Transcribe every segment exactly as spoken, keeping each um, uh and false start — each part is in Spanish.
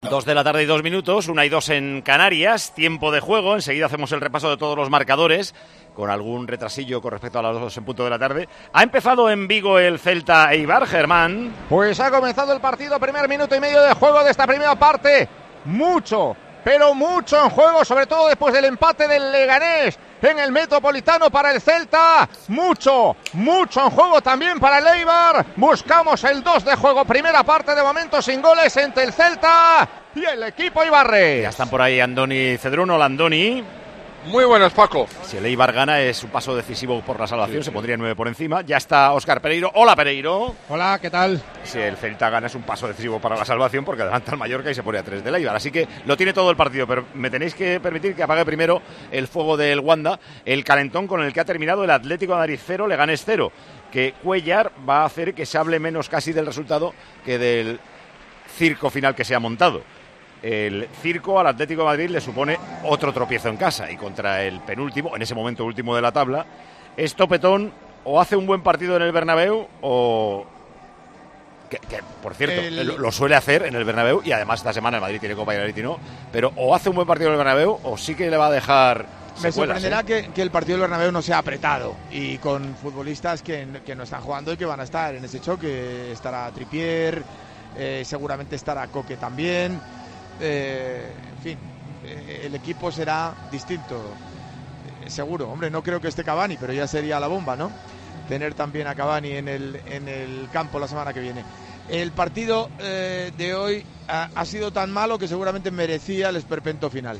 Dos de la tarde y dos minutos, una y dos en Canarias, tiempo de juego, enseguida hacemos el repaso de todos los marcadores, con algún retrasillo con respecto a las dos en punto de la tarde. Ha empezado en Vigo el Celta Eibar, Germán. Pues ha comenzado el partido, primer minuto y medio de juego de esta primera parte, mucho, pero mucho en juego, sobre todo después del empate del Leganés en el Metropolitano para el Celta, mucho, mucho en juego también para el Eibar. Buscamos el dos de juego, primera parte de momento sin goles entre el Celta y el equipo Eibarres. Ya están por ahí Andoni Cedrún. Hola, Andoni. Muy buenas, Paco. Si el Eibar gana es un paso decisivo por la salvación, sí, se pondría nueve por encima. Ya está Óscar Pereiro. Hola, Pereiro. Hola, ¿qué tal? Si el Celta gana es un paso decisivo para la salvación porque adelanta al Mallorca y se pone a tres del Eibar. Así que lo tiene todo el partido, pero me tenéis que permitir que apague primero el fuego del Wanda, el calentón con el que ha terminado el Atlético de Madrid cero, Leganés cero, que Cuéllar va a hacer que se hable menos casi del resultado que del circo final que se ha montado. El circo al Atlético de Madrid le supone otro tropiezo en casa y contra el penúltimo, en ese momento último de la tabla, es topetón, o hace un buen partido en el Bernabéu o... Que, que por cierto, el... lo, lo suele hacer en el Bernabéu y además esta semana el Madrid tiene Copa y el Atleti no, pero o hace un buen partido en el Bernabéu o sí que le va a dejar... Me secuelas, sorprenderá ¿eh? que, que el partido del Bernabéu no sea apretado y con futbolistas que, que no están jugando y que van a estar en ese choque. Estará Trippier, eh, seguramente estará Coque también. Eh, en fin, eh, el equipo será distinto, eh, seguro. Hombre, no creo que esté Cavani, pero ya sería la bomba, ¿no? Tener también a Cavani en el, en el campo la semana que viene. El partido eh, de hoy ha, ha sido tan malo que seguramente merecía el esperpento final.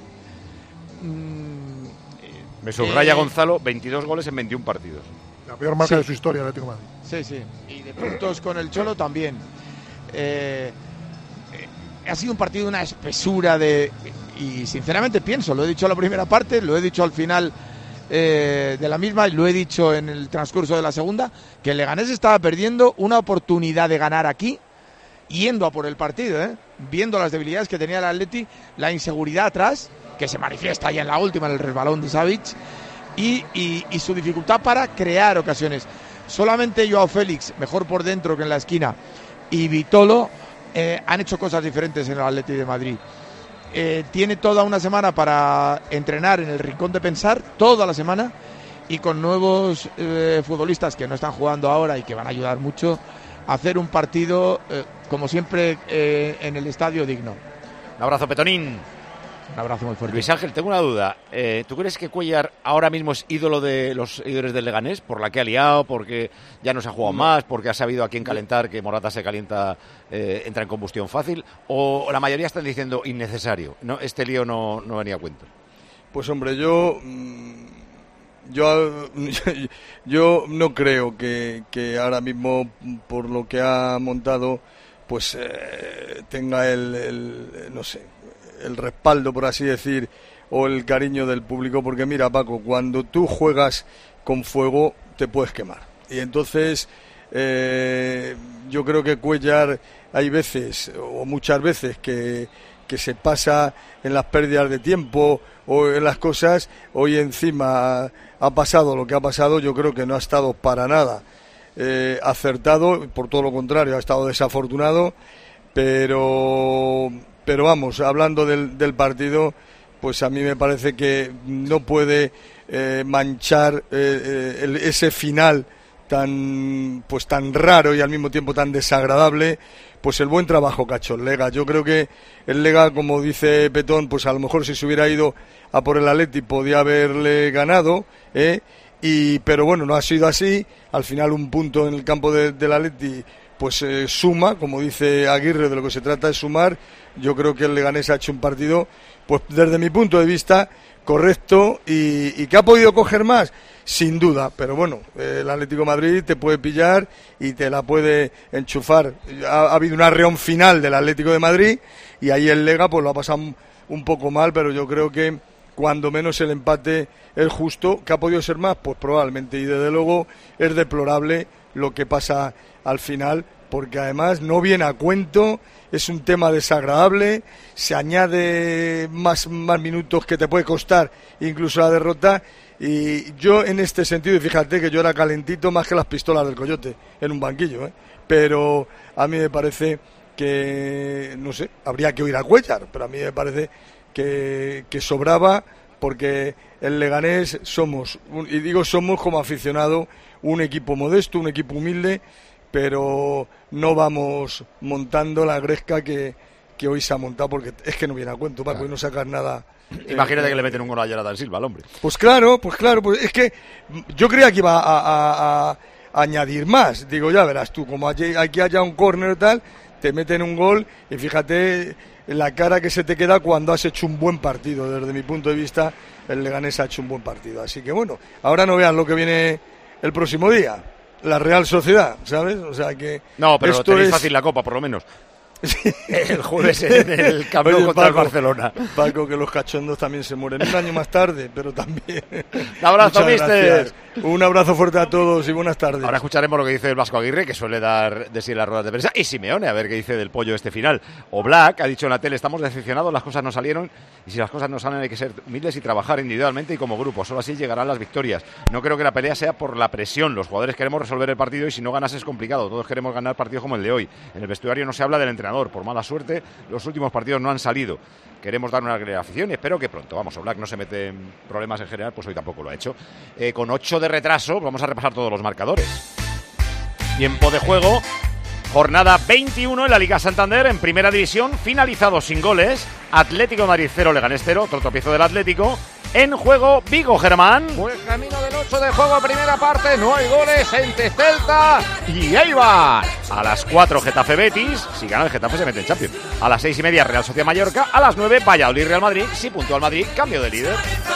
Mm, eh, Me subraya eh, Gonzalo, veintidós goles en veintiún partidos. La peor marca sí. de su historia, el Atlético de Madrid. Sí, sí. Y de puntos con el Cholo también. Eh... Ha sido un partido de una espesura de... Y sinceramente pienso, lo he dicho a la primera parte, lo he dicho al final eh, de la misma y lo he dicho en el transcurso de la segunda, que el Leganés estaba perdiendo una oportunidad de ganar aquí, yendo a por el partido, ¿eh? Viendo las debilidades que tenía el Atleti, la inseguridad atrás, que se manifiesta ya en la última, en el resbalón de Savic, y, y, y su dificultad para crear ocasiones. Solamente Joao Félix, mejor por dentro que en la esquina, y Vitolo... Eh, han hecho cosas diferentes en el Atlético de Madrid. Eh, tiene toda una semana para entrenar en el rincón de pensar, toda la semana, y con nuevos eh, futbolistas que no están jugando ahora y que van a ayudar mucho a hacer un partido, eh, como siempre, eh, en el estadio digno. Un abrazo, Petonín. Un abrazo muy fuerte. Luis Ángel, tengo una duda. Eh, ¿Tú crees que Cuéllar ahora mismo es ídolo de los seguidores del Leganés? ¿Por la que ha liado? ¿Porque ya no se ha jugado no. más? ¿Porque ha sabido a quién calentar? ¿Que Morata se calienta, eh, entra en combustión fácil? ¿O la mayoría están diciendo innecesario? No, este lío no, no venía a cuento. Pues hombre, yo... Yo, yo no creo que, que ahora mismo, por lo que ha montado, pues eh, tenga el, el... no sé... el respaldo, por así decir, o el cariño del público, porque mira, Paco, cuando tú juegas con fuego te puedes quemar, y entonces eh, yo creo que Cuéllar hay veces, o muchas veces, que, que se pasa en las pérdidas de tiempo o en las cosas. Hoy encima ha pasado lo que ha pasado, yo creo que no ha estado para nada eh, acertado, por todo lo contrario, ha estado desafortunado, pero... Pero vamos, hablando del, del partido, pues a mí me parece que no puede eh, manchar eh, eh, el, ese final tan pues tan raro y al mismo tiempo tan desagradable, pues el buen trabajo que ha hecho el Lega. Yo creo que el Lega, como dice Petón, pues a lo mejor si se hubiera ido a por el Atleti podía haberle ganado, ¿eh? y pero bueno, no ha sido así. Al final un punto en el campo de, del Atleti pues eh, suma, como dice Aguirre, de lo que se trata es sumar. Yo creo que el Leganés ha hecho un partido, pues desde mi punto de vista, correcto, y, y que ha podido coger más, sin duda, pero bueno, eh, el Atlético de Madrid te puede pillar y te la puede enchufar. Ha, ha habido un arreón final del Atlético de Madrid y ahí el Lega pues lo ha pasado un, un poco mal, pero yo creo que cuando menos el empate es justo. ¿Que ha podido ser más? Pues probablemente, y desde luego es deplorable lo que pasa al final, porque además no viene a cuento, es un tema desagradable, se añade más, más minutos que te puede costar incluso la derrota, y yo en este sentido, y fíjate que yo era calentito más que las pistolas del Coyote en un banquillo, ¿eh? Pero a mí me parece que no sé, habría que oír a Cuéllar, pero a mí me parece que, que sobraba, porque el Leganés somos, y digo somos como aficionado, un equipo modesto, un equipo humilde, pero no vamos montando la gresca que, que hoy se ha montado, porque es que no viene a cuento, Paco, claro. Y no sacas nada. Imagínate eh, que le meten un gol a Jonathan Silva al hombre. Pues claro, pues claro, pues es que yo creía que iba a, a, a, a añadir más. Digo, ya verás tú, como aquí, aquí haya un córner y tal, te meten un gol y fíjate la cara que se te queda cuando has hecho un buen partido. Desde mi punto de vista, el Leganés ha hecho un buen partido. Así que bueno, ahora no vean lo que viene el próximo día. La Real Sociedad, ¿sabes? O sea que... No, pero esto tenéis es fácil la Copa, por lo menos. Sí. El jueves en el Camp Nou contra Paco, el Barcelona. Paco, que los cachondos también se mueren un año más tarde, pero también. Un abrazo, mister. Un abrazo fuerte a todos y buenas tardes. Ahora escucharemos lo que dice el Vasco Aguirre, que suele dar de sí las ruedas de prensa, y Simeone, a ver qué dice del pollo este final. O Black ha dicho en la tele, estamos decepcionados, las cosas no salieron, y si las cosas no salen hay que ser humildes y trabajar individualmente y como grupo, solo así llegarán las victorias. No creo que la pelea sea por la presión, los jugadores queremos resolver el partido y si no ganas es complicado, todos queremos ganar partidos como el de hoy. En el vestuario no se habla del entrenador, por mala suerte los últimos partidos no han salido. Queremos dar una alegría a la afición y espero que pronto. Vamos, Black no se mete en problemas en general, pues hoy tampoco lo ha hecho. Eh, con ocho de retraso, vamos a repasar todos los marcadores. Tiempo de juego, jornada veintiuno en la Liga Santander, en Primera División, finalizado sin goles. Atlético de Madrid cero, Leganés cero, otro tropiezo del Atlético. En juego, Vigo, Germán. Pues camino del ocho de juego, primera parte, no hay goles entre Celta y Eibar. A las cuatro, Getafe Betis. Si gana el Getafe se mete en Champions. A las seis y media, Real Sociedad Mallorca. A las nueve, Valladolid Real Madrid. Si puntúa el Madrid, cambio de líder.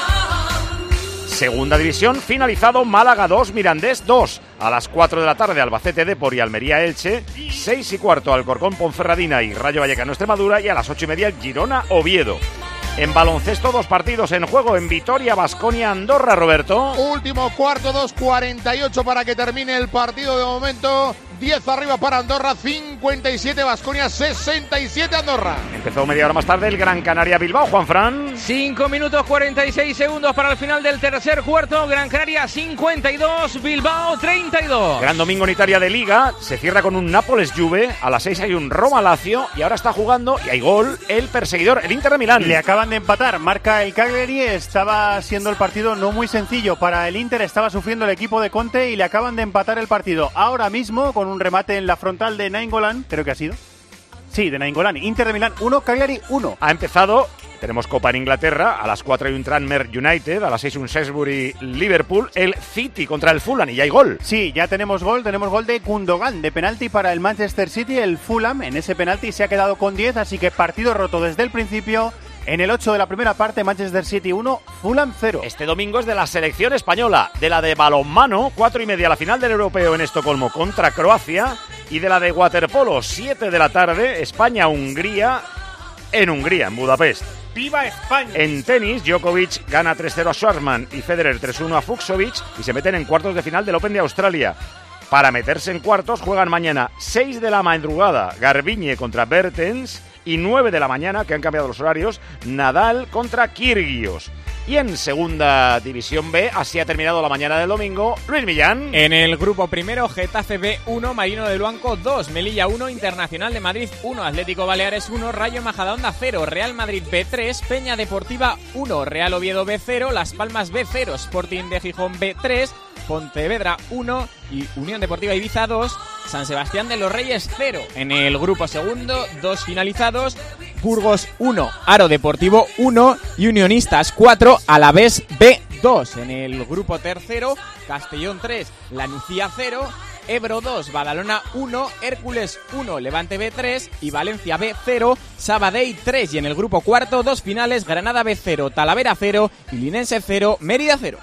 Segunda división, finalizado, Málaga dos, Mirandés dos. A las cuatro de la tarde, Albacete Depor y Almería Elche. seis y cuarto, Alcorcón Ponferradina y Rayo Vallecano Extremadura. Y a las ocho y media, Girona Oviedo. En baloncesto, dos partidos en juego en Vitoria, Baskonia, Andorra, Roberto. Último cuarto, dos cuarenta y ocho para que termine el partido de momento. diez arriba para Andorra, cincuenta y siete Baskonia, sesenta y siete Andorra. Empezó media hora más tarde el Gran Canaria Bilbao, Juanfran. cinco minutos cuarenta y seis segundos para el final del tercer cuarto. Gran Canaria cincuenta y dos, Bilbao treinta y dos. Gran domingo en Italia de Liga, se cierra con un Nápoles-Juve, a las seis hay un Roma-Lazio y ahora está jugando, y hay gol, el perseguidor, el Inter de Milán. Le acaban de empatar, marca el Cagliari, estaba siendo el partido no muy sencillo para el Inter, estaba sufriendo el equipo de Conte y le acaban de empatar el partido ahora mismo con un remate en la frontal de Nainggolan, creo que ha sido. Sí, de Nainggolan. Inter de Milán uno, Cagliari uno. Ha empezado, tenemos Copa en Inglaterra, a las cuatro hay un Tranmere United, a las seis un Salisbury Liverpool, el City contra el Fulham y ya hay gol. Sí, ya tenemos gol, tenemos gol de Gundogan, de penalti para el Manchester City, el Fulham en ese penalti se ha quedado con diez, así que partido roto desde el principio. En el ocho de la primera parte, Manchester City uno, Fulham cero. Este domingo es de la selección española, de la de balonmano, cuatro y media la final del europeo en Estocolmo contra Croacia, y de la de waterpolo, siete de la tarde, España-Hungría en Hungría, en Budapest. ¡Viva España! En tenis, Djokovic gana tres cero a Schwarzman y Federer tres uno a Fucsovic y se meten en cuartos de final del Open de Australia. Para meterse en cuartos juegan mañana seis de la madrugada, Garbiñe contra Bertens, y nueve de la mañana, que han cambiado los horarios, Nadal contra Kyrgios. Y en segunda división B, así ha terminado la mañana del domingo, Luis Millán. En el grupo primero, Getafe B uno, Marino del Luanco dos, Melilla uno, Internacional de Madrid uno, Atlético Baleares uno, Rayo Majadahonda cero, Real Madrid B tres, Peña Deportiva uno, Real Oviedo B cero, Las Palmas B cero, Sporting de Gijón B tres, Pontevedra uno y Unión Deportiva Ibiza dos, San Sebastián de los Reyes cero. En el grupo segundo, dos finalizados, Burgos uno, Aro Deportivo uno y Unionistas cuatro, Alavés B dos. En el grupo tercero, Castellón tres, La Nucía cero, Ebro dos, Badalona uno, Hércules uno, Levante B tres y Valencia B cero, Sabadell tres. Y en el grupo cuarto, dos finales, Granada B cero, Talavera cero y Linense cero, Mérida cero.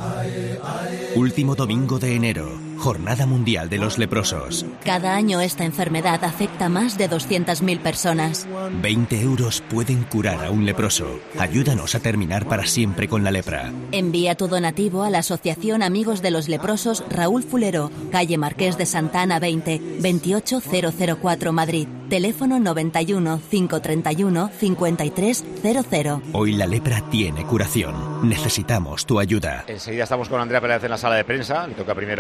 Último domingo de enero, Jornada Mundial de los Leprosos. Cada año esta enfermedad afecta a más de doscientas mil personas. veinte euros pueden curar a un leproso. Ayúdanos a terminar para siempre con la lepra. Envía tu donativo a la Asociación Amigos de los Leprosos Raúl Fulero, calle Marqués de Santa Ana veinte, veintiocho mil cuatro, Madrid. Teléfono noventa y uno, cinco treinta y uno, cincuenta y tres cero cero. Hoy la lepra tiene curación. Necesitamos tu ayuda. Enseguida estamos con Andrea Pérez en la sala de prensa. Le toca primero hablar a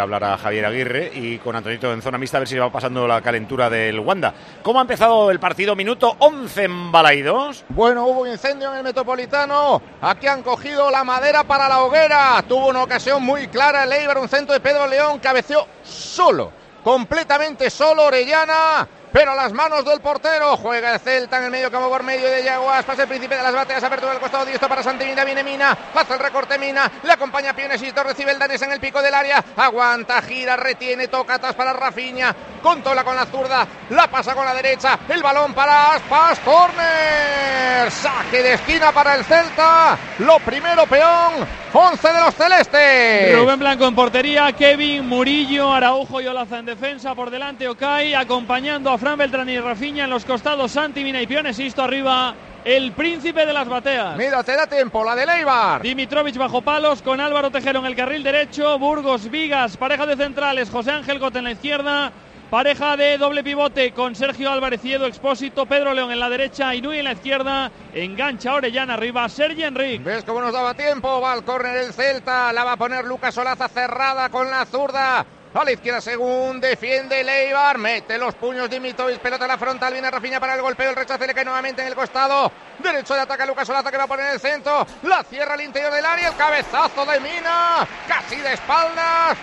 Javier Aguirre y con Antonito en zona mixta a ver si va pasando la calentura del Wanda. ¿Cómo ha empezado el partido? Minuto once en Balaidos. Bueno, hubo incendio en el Metropolitano. Aquí han cogido la madera para la hoguera. Tuvo una ocasión muy clara el Eibar, un centro de Pedro León, cabeceó solo, completamente solo Orellana. Pero a las manos del portero juega el Celta en el medio campo por medio de Yago Aspas, el príncipe de las bateas, apertura del costado diestro para Santi Mina, viene Mina, hace el recorte Mina, le acompaña Pionesito, recibe el danés en el pico del área, aguanta, gira, retiene, toca atrás para Rafinha, controla con la zurda, la pasa con la derecha, el balón para Aspas, córner, saque de esquina para el Celta, lo primero peón, once de los celestes. Rubén Blanco en portería, Kevin, Murillo, Araujo y Olaza en defensa, por delante Okay, acompañando a Fran Beltrán y Rafinha en los costados, Santi Mina y Pionesisto arriba, el príncipe de las bateas. Mira, te da tiempo, la de Eibar. Dimitrovic bajo palos con Álvaro Tejero en el carril derecho, Burgos, Vigas, pareja de centrales, José Ángel Gota en la izquierda, pareja de doble pivote con Sergio Álvarez y Edu Expósito, Pedro León en la derecha, Inui en la izquierda, engancha Orellana arriba, Sergi Enric. ¿Ves cómo nos daba tiempo? Va al córner el Celta, la va a poner Lucas Olaza cerrada con la zurda. A la izquierda según defiende el Eibar, mete los puños Dimitrovic, pelota a la frontal, viene Rafinha para el golpeo, el rechace le cae nuevamente en el costado derecho de ataque a Lucas Olaza que va a poner en el centro, la cierra al interior del área, el cabezazo de Mina, casi de espaldas,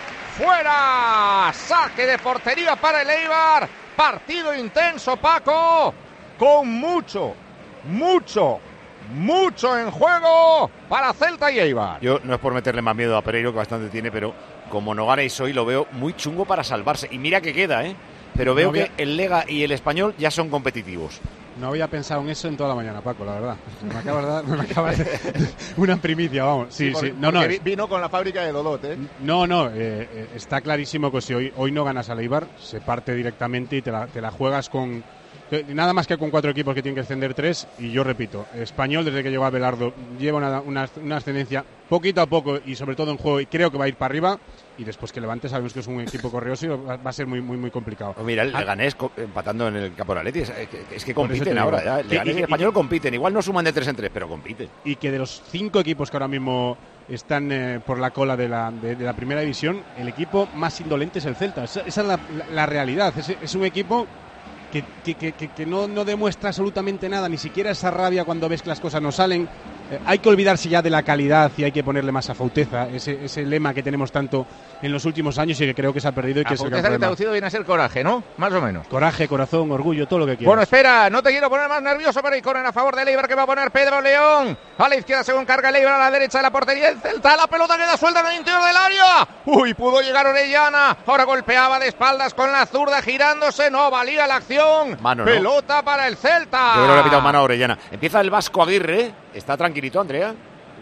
fuera, saque de portería para el Eibar, partido intenso Paco, con mucho, mucho, mucho en juego para Celta y Eibar. Yo no es por meterle más miedo a Pereiro, que bastante tiene, pero como no ganéis hoy lo veo muy chungo para salvarse. Y mira que queda, ¿eh? Pero veo no había... que el Lega y el Español ya son competitivos. No había pensado en eso en toda la mañana, Paco, la verdad. Me acabas de dar me acabas de... una primicia, vamos. Sí, sí. sí. sí. No, no. Vino con la fábrica de Dodot, ¿eh? No, no. Eh, eh, está clarísimo que si hoy, hoy no ganas al Eibar, se parte directamente y te la, te la juegas con... Nada más que con cuatro equipos que tienen que ascender tres. Y yo repito, Español desde que llegó a Belardo lleva una, una, una ascendencia poquito a poco y sobre todo en juego, y creo que va a ir para arriba. Y después que Levante sabemos que es un equipo correoso y va a ser muy muy muy complicado. Pues mira, el Leganés empatando en el Caporaletti, es, es que compiten ahora. Ya. El Leganés y el Español compiten, igual no suman de tres en tres, pero compiten. Y que de los cinco equipos que ahora mismo están eh, por la cola de la, de, de la primera división, el equipo más indolente es el Celta. Esa, esa es la, la, la realidad. Es, es un equipo que, que, que, que, que no, no demuestra absolutamente nada, ni siquiera esa rabia cuando ves que las cosas no salen. Eh, hay que olvidarse ya de la calidad y hay que ponerle más a Fauteza, ese, ese lema que tenemos tanto en los últimos años y que creo que se ha perdido y que a es el gran problema. Traducido viene a ser coraje, ¿no? Más o menos. Coraje, corazón, orgullo, todo lo que quieras. Bueno, espera, no te quiero poner más nervioso, pero hay corren a favor de Eibar que va a poner Pedro León. A la izquierda según carga el Eibar, a la derecha de la portería del Celta. La pelota queda suelta en el interior del área. Uy, pudo llegar Orellana. Ahora golpeaba de espaldas con la zurda girándose. No valía la acción. Mano, pelota ¿no? para el Celta. Yo creo que le ha pitado mano a Orellana. Empieza el Vasco Aguirre. ¿Está tranquilito, Andrea?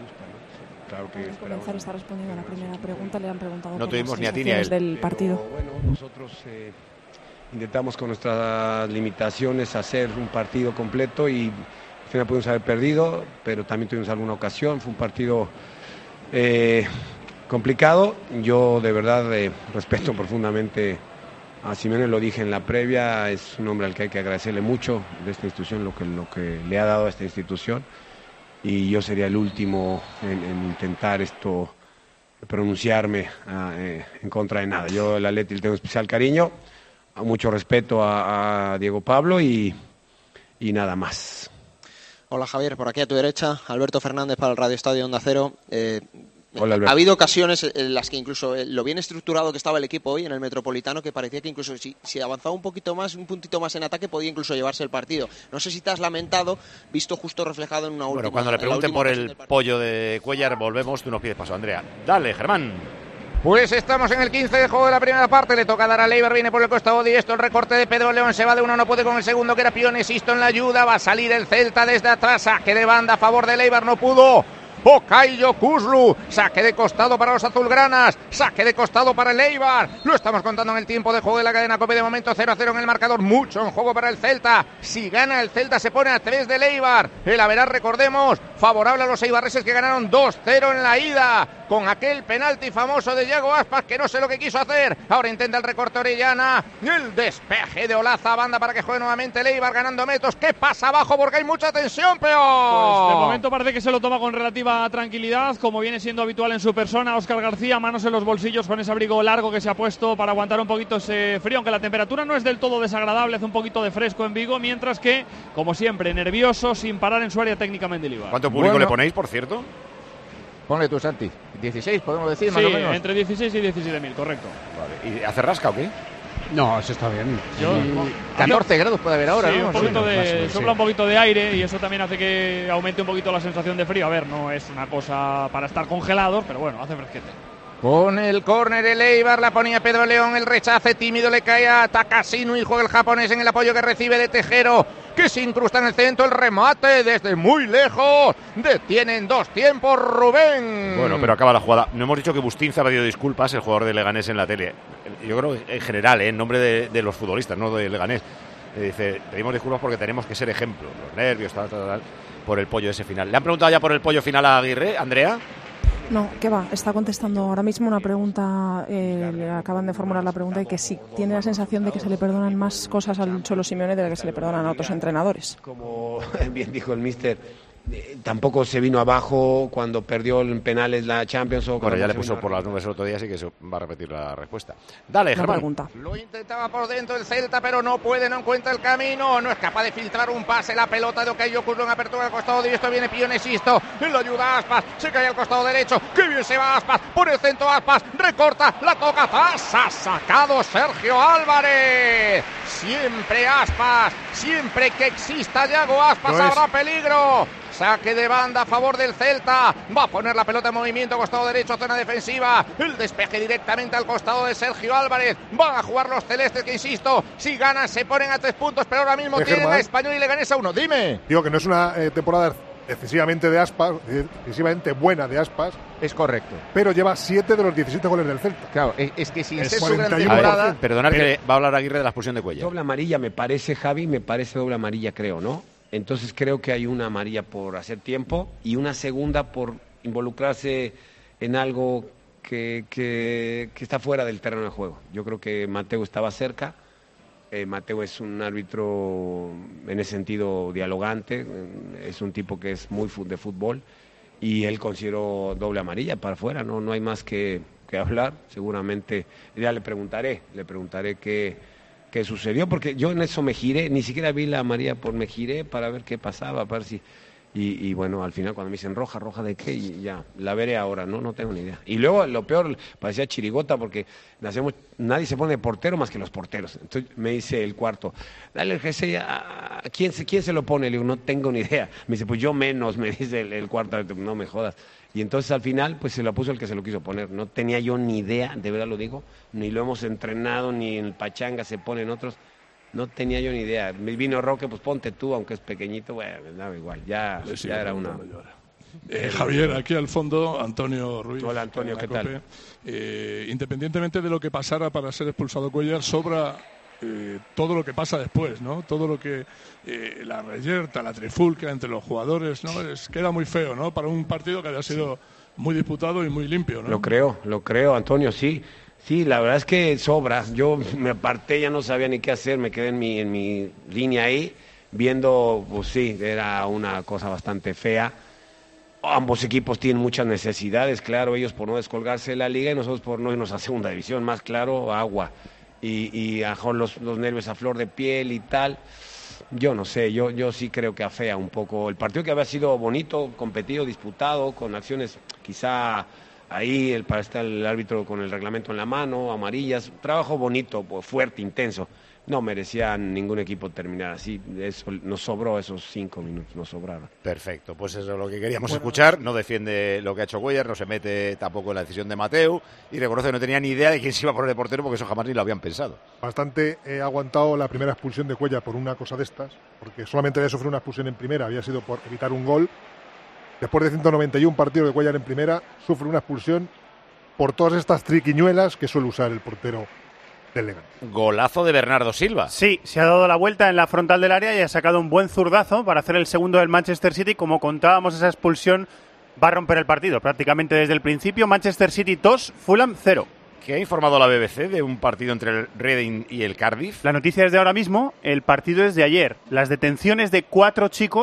Claro que Antes de comenzar está respondiendo a la primera pregunta, le han preguntado no por tuvimos las ni a ti ni a él del partido. Pero, bueno, nosotros eh, intentamos con nuestras limitaciones hacer un partido completo y al final pudimos haber perdido, pero también tuvimos alguna ocasión. Fue un partido eh, complicado. Yo de verdad eh, respeto profundamente a Simeone, lo dije en la previa, es un hombre al que hay que agradecerle mucho de esta institución, lo que, lo que le ha dado a esta institución. Y yo sería el último en, en intentar esto, pronunciarme uh, eh, en contra de nada. Yo al Atleti le tengo especial cariño, mucho respeto a, a Diego Pablo y, y nada más. Hola Javier, por aquí a tu derecha, Alberto Fernández para el Radio Estadio Onda Cero. Eh, Hola, Alberto. Ha habido ocasiones en las que incluso lo bien estructurado que estaba el equipo hoy en el Metropolitano, que parecía que incluso si, si avanzaba un poquito más, un puntito más en ataque, podía incluso llevarse el partido. No sé si te has lamentado, visto justo reflejado en una última... Bueno, cuando le pregunten por el pollo de Cuellar, volvemos, tú nos pides paso, Andrea. Dale, Germán. Pues estamos en el quince de juego de la primera parte, le toca dar a Eibar, viene por el costado diestro, el recorte de Pedro León, se va de uno, no puede con el segundo que era Pionesisto en la ayuda, va a salir el Celta desde atrás, saque de banda a favor de Eibar, no pudo. Okayo Kuzlu, saque de costado para los azulgranas, saque de costado para el Eibar, lo estamos contando en el tiempo de juego de la cadena COPE, de momento cero a cero en el marcador, mucho en juego para el Celta, si gana el Celta se pone a tres del Eibar, el Averar recordemos, favorable a los eibarreses que ganaron dos cero en la ida, con aquel penalti famoso de Yago Aspas que no sé lo que quiso hacer, ahora intenta el recorte Orellana, el despeje de Olaza, banda para que juegue nuevamente el Eibar ganando metros, ¿qué pasa abajo? Porque hay mucha tensión, peor. Pues de momento parece que se lo toma con relativa la tranquilidad, como viene siendo habitual en su persona. Óscar García, manos en los bolsillos con ese abrigo largo que se ha puesto para aguantar un poquito ese frío, aunque la temperatura no es del todo desagradable, hace un poquito de fresco en Vigo, mientras que, como siempre, nervioso, sin parar en su área técnica Mendilibar. ¿Cuánto público Bueno. le ponéis, por cierto? Ponle tú, Santi. dieciséis, podemos decir, más Sí, o menos. entre dieciséis y diecisiete mil, correcto. Vale. ¿Y hace rasca o qué? No, eso está bien. Yo- catorce grados puede haber ahora, Sí, ¿no? un poquito Sí, de, más o menos, sopla sí. un poquito de aire y eso también hace que aumente un poquito la sensación de frío. A ver, no es una cosa para estar congelados, pero bueno, hace fresquete. Con el córner el Eibar, la ponía Pedro León, el rechace tímido le cae a Takashino y juega el japonés en el apoyo que recibe de Tejero, que se incrusta en el centro, el remate desde muy lejos, detienen dos tiempos Rubén. Bueno, pero acaba la jugada. No hemos dicho que Bustinza ha pedido disculpas, el jugador de Leganés, en la tele. Yo creo que en general, ¿eh? En nombre de, de los futbolistas, no de Leganés. Eh, dice, pedimos disculpas porque tenemos que ser ejemplo. Los nervios, tal, tal, tal, por el pollo ese final. ¿Le han preguntado ya por el pollo final a Aguirre, Andrea? No, ¿qué va? Está contestando ahora mismo una pregunta, eh, le acaban de formular la pregunta y que sí, tiene la sensación de que se le perdonan más cosas al Cholo Simeone de las que se le perdonan a otros entrenadores. Como bien dijo el míster, eh, tampoco se vino abajo cuando perdió en penales la Champions. O Bueno, ya le se puso vino por las nubes el otro día, así que eso va a repetir la respuesta. Dale, Una Germán. pregunta. Lo intentaba por dentro el Celta, pero no puede, no encuentra el camino, no es capaz de filtrar un pase, la pelota de Okayo Curlo en apertura al costado derecho, viene Pionesisto, lo ayuda Aspas, se cae al costado derecho, que bien se va Aspas, por el centro Aspas, recorta, la toca, pasa, sacado Sergio Álvarez, siempre Aspas, siempre que exista Yago Aspas No es- habrá peligro. Saque de banda a favor del Celta. Va a poner la pelota en movimiento, costado derecho, zona defensiva. El despeje directamente al costado de Sergio Álvarez. Van a jugar los celestes que, insisto, si ganan se ponen a tres puntos, pero ahora mismo Eh, tienen Germán. a Español y Leganés a uno. Dime. Digo que no es una eh, temporada excesivamente de Aspas, eh, excesivamente buena de Aspas. Es correcto. Pero lleva siete de los diecisiete goles del Celta. Claro, es, es que sin Es ser su gran cuarenta y uno por temporada. ciento. Perdonar Pero- que va a hablar Aguirre de la expulsión de Cuellar. Doble amarilla me parece, Javi, me parece doble amarilla, creo, ¿no? Entonces creo que hay una amarilla por hacer tiempo y una segunda por involucrarse en algo que, que, que está fuera del terreno de juego. Yo creo que Mateo estaba cerca. Eh, Mateo es un árbitro en ese sentido dialogante, eh, es un tipo que es muy fu- de fútbol y él consideró doble amarilla para afuera, no, no hay más que, que hablar. Seguramente ya le preguntaré, le preguntaré qué qué sucedió, porque yo en eso me giré, ni siquiera vi la amarilla, por me giré para ver qué pasaba, para ver si... Y, y bueno, al final cuando me dicen roja, roja de qué, y ya, la veré ahora, no, no tengo ni idea. Y luego lo peor, parecía chirigota porque hacemos, nadie se pone de portero más que los porteros. Entonces me dice el cuarto, dale el jersey, ¿a a quién se, quién se lo pone? Le digo, no tengo ni idea. Me dice, pues yo menos, me dice el, el cuarto, no me jodas. Y entonces al final, pues se lo puso el que se lo quiso poner. No tenía yo ni idea, de verdad lo digo, ni lo hemos entrenado, ni en el pachanga se ponen otros. No tenía yo ni idea. Me vino Roque, pues ponte tú, aunque es pequeñito, bueno, me daba igual. Ya, Le sigo ya era una... preguntando yo Eh, Javier, aquí al fondo, Antonio Ruiz. Hola, Antonio, de la ¿qué COPE. tal? Eh, independientemente de lo que pasara para ser expulsado Cuellar, sobra eh, todo lo que pasa después, ¿no? Todo lo que... Eh, la reyerta, la trifulca entre los jugadores, ¿no? Es, queda muy feo, ¿no? Para un partido que haya sido muy disputado y muy limpio, ¿no? Lo creo, lo creo, Antonio, sí. Sí, la verdad es que sobra. Yo me aparté, ya no sabía ni qué hacer, me quedé en mi, en mi línea ahí, viendo, pues sí, era una cosa bastante fea. Ambos equipos tienen muchas necesidades, claro, ellos por no descolgarse de la liga y nosotros por no irnos a segunda división, más claro, agua. Y, y a Jón los, los nervios a flor de piel y tal. Yo no sé, yo, yo sí creo que afea un poco el partido, que había sido bonito, competido, disputado, con acciones quizá ahí el, para estar el árbitro con el reglamento en la mano, amarillas, trabajo bonito, pues, fuerte, intenso. No merecía ningún equipo terminar así, eso, nos sobró esos cinco minutos, nos sobraron. Perfecto, pues eso es lo que queríamos escuchar. No defiende lo que ha hecho Cuellar, no se mete tampoco en la decisión de Mateu y reconoce que no tenía ni idea de quién se iba a poner de portero porque eso jamás ni lo habían pensado. Bastante he aguantado la primera expulsión de Cuellar por una cosa de estas, porque solamente había sufrido una expulsión en primera, había sido por evitar un gol. Después de ciento noventa y uno partidos de Cuellar en primera, sufre una expulsión por todas estas triquiñuelas que suele usar el portero del Leganés. Golazo de Bernardo Silva. Sí, se ha dado la vuelta en la frontal del área y ha sacado un buen zurdazo para hacer el segundo del Manchester City. Como contábamos, esa expulsión va a romper el partido prácticamente desde el principio. Manchester City dos, Fulham cero. ¿Qué ha informado la B B C de un partido entre el Reading y el Cardiff? La noticia es de ahora mismo, el partido es de ayer. Las detenciones de cuatro chicos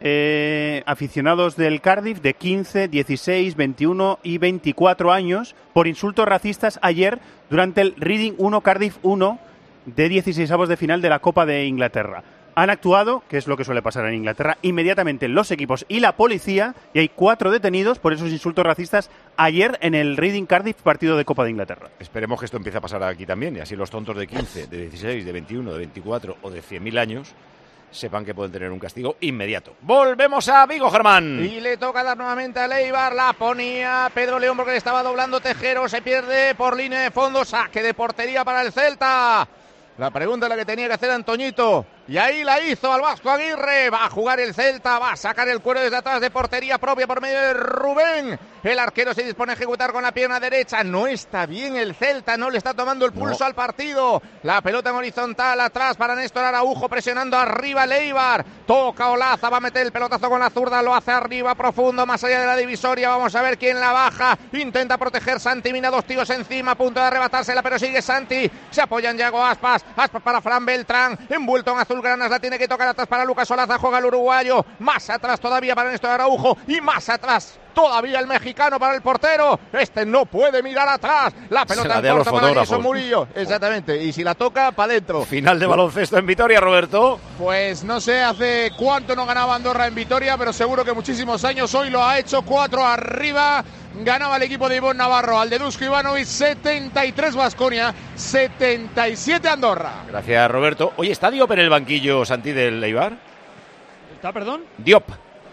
eh, aficionados del Cardiff de quince, dieciséis, veintiuno y veinticuatro años por insultos racistas ayer durante el Reading uno Cardiff uno de dieciseisavos de final de la Copa de Inglaterra. Han actuado, que es lo que suele pasar en Inglaterra, inmediatamente los equipos y la policía, y hay cuatro detenidos por esos insultos racistas ayer en el Reading Cardiff partido de Copa de Inglaterra. Esperemos que esto empiece a pasar aquí también, y así los tontos de quince, de dieciséis, de veintiuno, de veinticuatro o de cien mil años sepan que pueden tener un castigo inmediato. Volvemos a Vigo, Germán. Y le toca dar nuevamente a Leibar, la ponía Pedro León porque le estaba doblando Tejero, se pierde por línea de fondo, saque de portería para el Celta. La pregunta es la que tenía que hacer Antoñito. Y ahí la hizo al Vasco Aguirre. Va a jugar el Celta, va a sacar el cuero desde atrás de portería propia por medio de Rubén. El arquero se dispone a ejecutar con la pierna derecha. No está bien el Celta, no le está tomando el pulso no. al partido. La pelota en horizontal atrás para Néstor Araujo, presionando arriba Leibar. Toca Olaza, va a meter el pelotazo con la zurda, lo hace arriba profundo, más allá de la divisoria. Vamos a ver quién la baja. Intenta proteger Santi Mina, dos tíos encima, a punto de arrebatársela, pero sigue Santi. Se apoyan Yago Aspas, Aspas para Fran Beltrán, envuelto en azulgranas, la tiene que tocar atrás para Lucas Olaza, juega el uruguayo, más atrás todavía para Néstor Araujo y más atrás todavía el mexicano para el portero. Este no puede mirar atrás. La pelota en corto para Nelson Murillo. Exactamente. Y si la toca, para adentro. Final de baloncesto en Vitoria, Roberto. Pues no sé hace cuánto no ganaba Andorra en Vitoria, pero seguro que muchísimos años. Hoy lo ha hecho. Cuatro arriba. Ganaba el equipo de Ivonne Navarro al de Dusko Ivanovic. setenta y tres Baskonia, setenta y siete Andorra. Gracias, Roberto. Oye, ¿está Diop en el banquillo, Santi, del Eibar? ¿Está, perdón? Diop.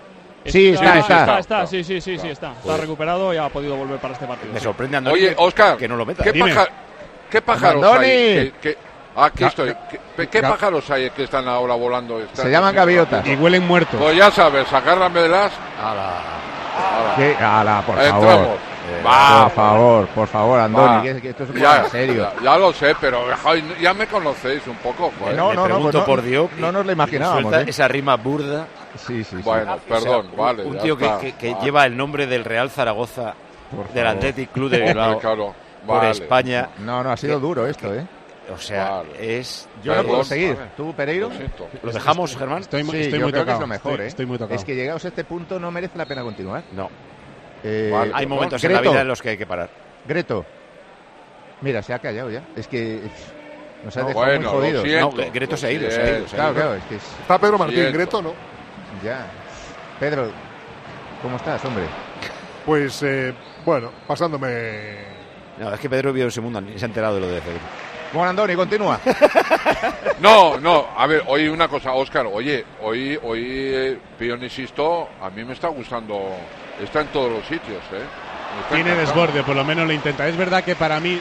Sí, está, está. está, está, está. Sí, sí, sí, sí, está. Está recuperado y ha podido volver para este partido. Me sorprende, Andoni. Oye, Óscar, que no lo meta. ¿Qué, paja, ¿qué pájaros Andoni. hay? Que, que, aquí estoy. ¿Qué, qué pájaros hay que están ahora volando? Están, Se llaman gaviotas. Y huelen muertos. Pues ya sabes, agárrame de las. Ala. ¿Qué? Ala, por Entramos. favor. Eh, Va, por favor, por favor, Andoni, que, que esto es un ya, problema serio. Ya, ya lo sé, pero joder, ya me conocéis un poco. Joder. No, no, me pregunto no, pues no, por Diop. No nos lo imaginábamos. ¿eh? Esa rima burda. Sí, sí, sí. Bueno, perdón, o sea, vale. Un ya tío está, que, que, que vale. lleva el nombre del Real Zaragoza, Por del favor. Athletic Club de Bilbao, Claro, por vale. España. No, no, ha sido duro esto, ¿eh? O sea, Vale. es... Yo no Perdón, puedo seguir. vale. ¿Tú, Pereiro? Lo siento. ¿Lo dejamos, Germán? Estoy, Sí, estoy yo muy creo que tocado. es lo mejor, estoy, ¿eh? estoy muy tocado. Es que llegados a este punto no merece la pena continuar. No. Eh, Vale. Hay momentos Greto, en la vida en los que hay que parar. Greto. Mira, se ha callado ya. Es que nos ha No, dejado bueno, muy lo jodidos. siento. No, Greto se ha ido, Lo se ha ido. siento. se ha Claro, ido. claro, es que es... Está Pedro Martín, Cierto. Greto, ¿no? Ya. Pedro, ¿cómo estás, hombre? Pues, eh, bueno, pasándome... No, es que Pedro vio un segundo ni se ha enterado de lo de Pedro. Bueno, Andoni, continúa. No, no, a ver, oye una cosa, Óscar, oye, hoy, hoy eh, Pion insisto, a mí me está gustando, está en todos los sitios, ¿eh? Me está Tiene encantando. desborde, por lo menos lo intenta. Es verdad que para mí eh,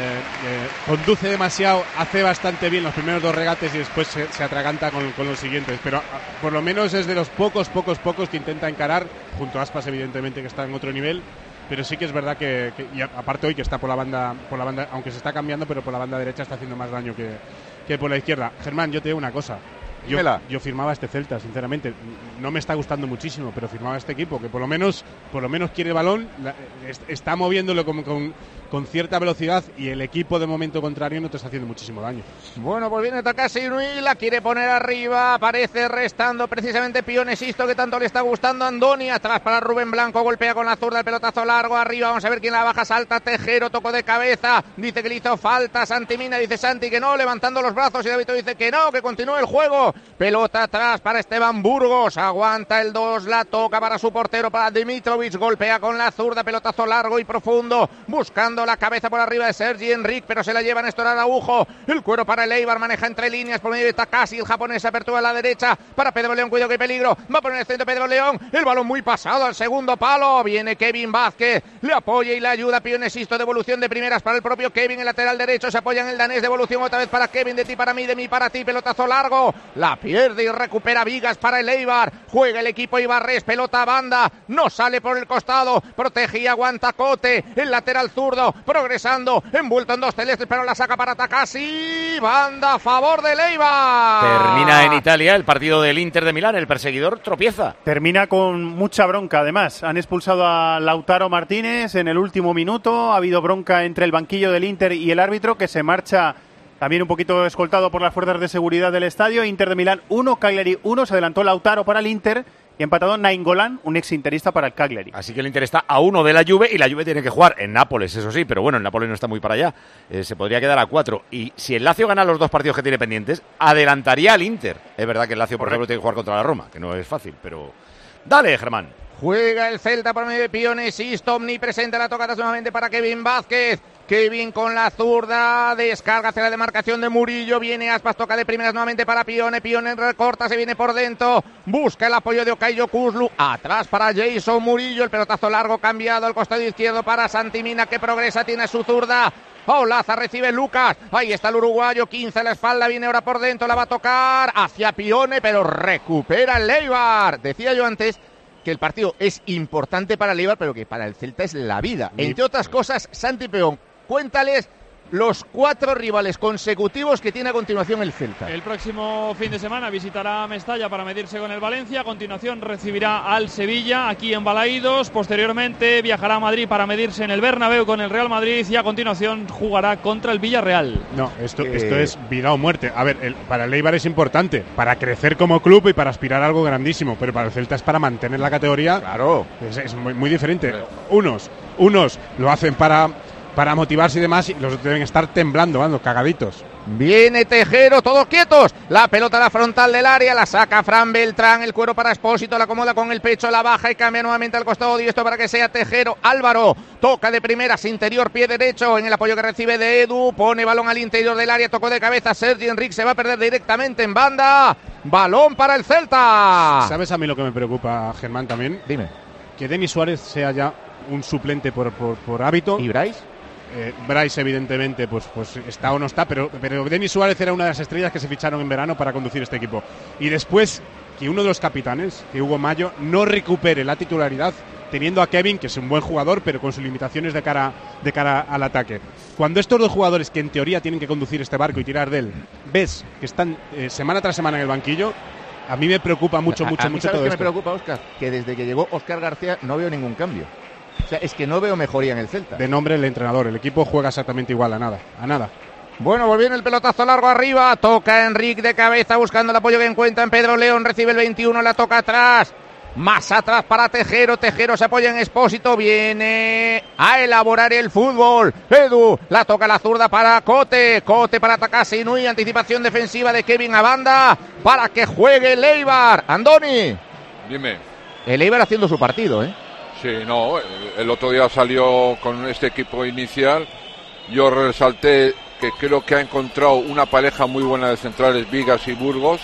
eh, conduce demasiado, hace bastante bien los primeros dos regates y después se, se atraganta con, con los siguientes. Pero a, por lo menos es de los pocos, pocos, pocos que intenta encarar, junto a Aspas evidentemente que está en otro nivel. Pero sí que es verdad que, que y a, aparte hoy que está por la banda, por la banda, aunque se está cambiando, pero por la banda derecha está haciendo más daño que, que por la izquierda. Germán, yo te digo una cosa. Yo, Dímela. yo firmaba este Celta, sinceramente. No me está gustando muchísimo, pero firmaba este equipo que por lo menos, por lo menos quiere el balón, la, est, está moviéndolo con, con, con cierta velocidad y el equipo de momento contrario no te está haciendo muchísimo daño. Bueno, pues viene Takashi Inui, la quiere poner arriba, aparece restando precisamente Pionesisto, que tanto le está gustando a Andoni, atrás para Rubén Blanco, golpea con la zurda, el pelotazo largo, arriba, vamos a ver quién la baja, salta Tejero, tocó de cabeza, dice que le hizo falta, Santi Mina dice Santi que no, levantando los brazos, y David dice que no, que continúe el juego, pelota atrás para Esteban Burgos, aguanta el dos, la toca para su portero, para Dimitrovic, golpea con la zurda, pelotazo largo y profundo, buscando la cabeza por arriba de Sergi Enrique, pero se la lleva Néstor Araujo, el cuero para el Eibar, maneja entre líneas por medio de Takashi, el japonés, apertura a la derecha para Pedro León, cuidado que peligro, va a poner el centro Pedro León, el balón muy pasado al segundo palo, viene Kevin Vázquez, le apoya y le ayuda Pionesisto, devolución de primeras para el propio Kevin, el lateral derecho, se apoya en el danés, devolución otra vez para Kevin, de ti para mí, de mí para ti, pelotazo largo, la pierde y recupera Vigas para el Eibar, juega el equipo Ibarres, pelota a banda, no sale por el costado, protege y aguanta Cote, el lateral zurdo, progresando, envuelto en dos celestes, pero la saca para Takashi, banda a favor del Eibar. Termina en Italia el partido del Inter de Milán, el perseguidor tropieza. Termina con mucha bronca, además. Han expulsado a Lautaro Martínez en el último minuto, ha habido bronca entre el banquillo del Inter y el árbitro, que se marcha también un poquito escoltado por las fuerzas de seguridad del estadio. Inter de Milán uno, Cagliari uno, se adelantó Lautaro para el Inter y ha empatado Nainggolan, un ex interista para el Cagliari. Así que el Inter está a uno de la Juve y la Juve tiene que jugar en Nápoles, eso sí, pero bueno, el Nápoles no está muy para allá. Eh, se podría quedar a cuatro. Y si el Lazio gana los dos partidos que tiene pendientes, adelantaría al Inter. Es verdad que el Lazio, por ejemplo, tiene que jugar contra la Roma, que no es fácil, pero... Dale, Germán. Juega el Celta por medio de Piones, Sisto omnipresente, la tocata nuevamente para Kevin Vázquez. Kevin con la zurda, descarga hacia la demarcación de Murillo, viene Aspas, toca de primeras nuevamente para Pione, Pione recorta, se viene por dentro, busca el apoyo de Okayo Kuzlu, atrás para Jason Murillo, el pelotazo largo cambiado al costado izquierdo para Santimina que progresa, tiene su zurda. Olaza recibe Lucas, ahí está el uruguayo, quince a la espalda, viene ahora por dentro, la va a tocar hacia Pione, pero recupera el Leibar. Decía yo antes que el partido es importante para el Eibar, pero que para el Celta es la vida. Entre otras cosas, Santi Peón, cuéntales los cuatro rivales consecutivos que tiene a continuación el Celta. El próximo fin de semana visitará Mestalla para medirse con el Valencia. A continuación recibirá al Sevilla aquí en Balaídos. Posteriormente viajará a Madrid para medirse en el Bernabéu con el Real Madrid y a continuación jugará contra el Villarreal. No, esto, Eh... esto es vida o muerte. A ver, el, para el Eibar es importante para crecer como club y para aspirar a algo grandísimo, pero para el Celta es para mantener la categoría. Claro. Es, es muy, muy diferente. Unos, unos lo hacen para... para motivarse y demás, y los deben estar temblando, vamos, cagaditos. Viene Tejero, todos quietos. La pelota a la frontal del área, la saca Fran Beltrán, el cuero para Espósito, la acomoda con el pecho, la baja y cambia nuevamente al costado diestro para que sea Tejero. Álvaro toca de primeras, interior, pie derecho, en el apoyo que recibe de Edu, pone balón al interior del área, tocó de cabeza Sergi Enrique, se va a perder directamente en banda. Balón para el Celta. ¿Sabes a mí lo que me preocupa, Germán, también? Dime. Que Denis Suárez sea ya un suplente por, por, por hábito. ¿Y Bryce? Eh, Bryce evidentemente pues, pues está o no está, pero, pero Denis Suárez era una de las estrellas que se ficharon en verano para conducir este equipo. Y después que uno de los capitanes, que Hugo Mayo, no recupere la titularidad teniendo a Kevin, que es un buen jugador, pero con sus limitaciones de cara, de cara al ataque. Cuando estos dos jugadores que en teoría tienen que conducir este barco y tirar de él, ves que están eh, semana tras semana en el banquillo, a mí me preocupa mucho, mucho, a, a mí mucho ¿sabes todo qué esto. me preocupa, Óscar? Que desde que llegó Óscar García no veo ningún cambio. O sea, es que no veo mejoría en el Celta. De nombre el entrenador, el equipo juega exactamente igual, a nada, a nada. Bueno, pues viene el pelotazo largo arriba, toca Enrique de cabeza buscando el apoyo que encuentra en Pedro León, recibe el veintiuno, la toca atrás, más atrás para Tejero, Tejero se apoya en Espósito, viene a elaborar el fútbol, Edu, la toca la zurda para Cote, Cote para Takasi Inui, anticipación defensiva de Kevin a banda, para que juegue el Eibar. Andoni. Dime. El Eibar haciendo su partido, ¿eh? Sí, no, el otro día salió con este equipo inicial, yo resalté que creo que ha encontrado una pareja muy buena de centrales, Vigas y Burgos,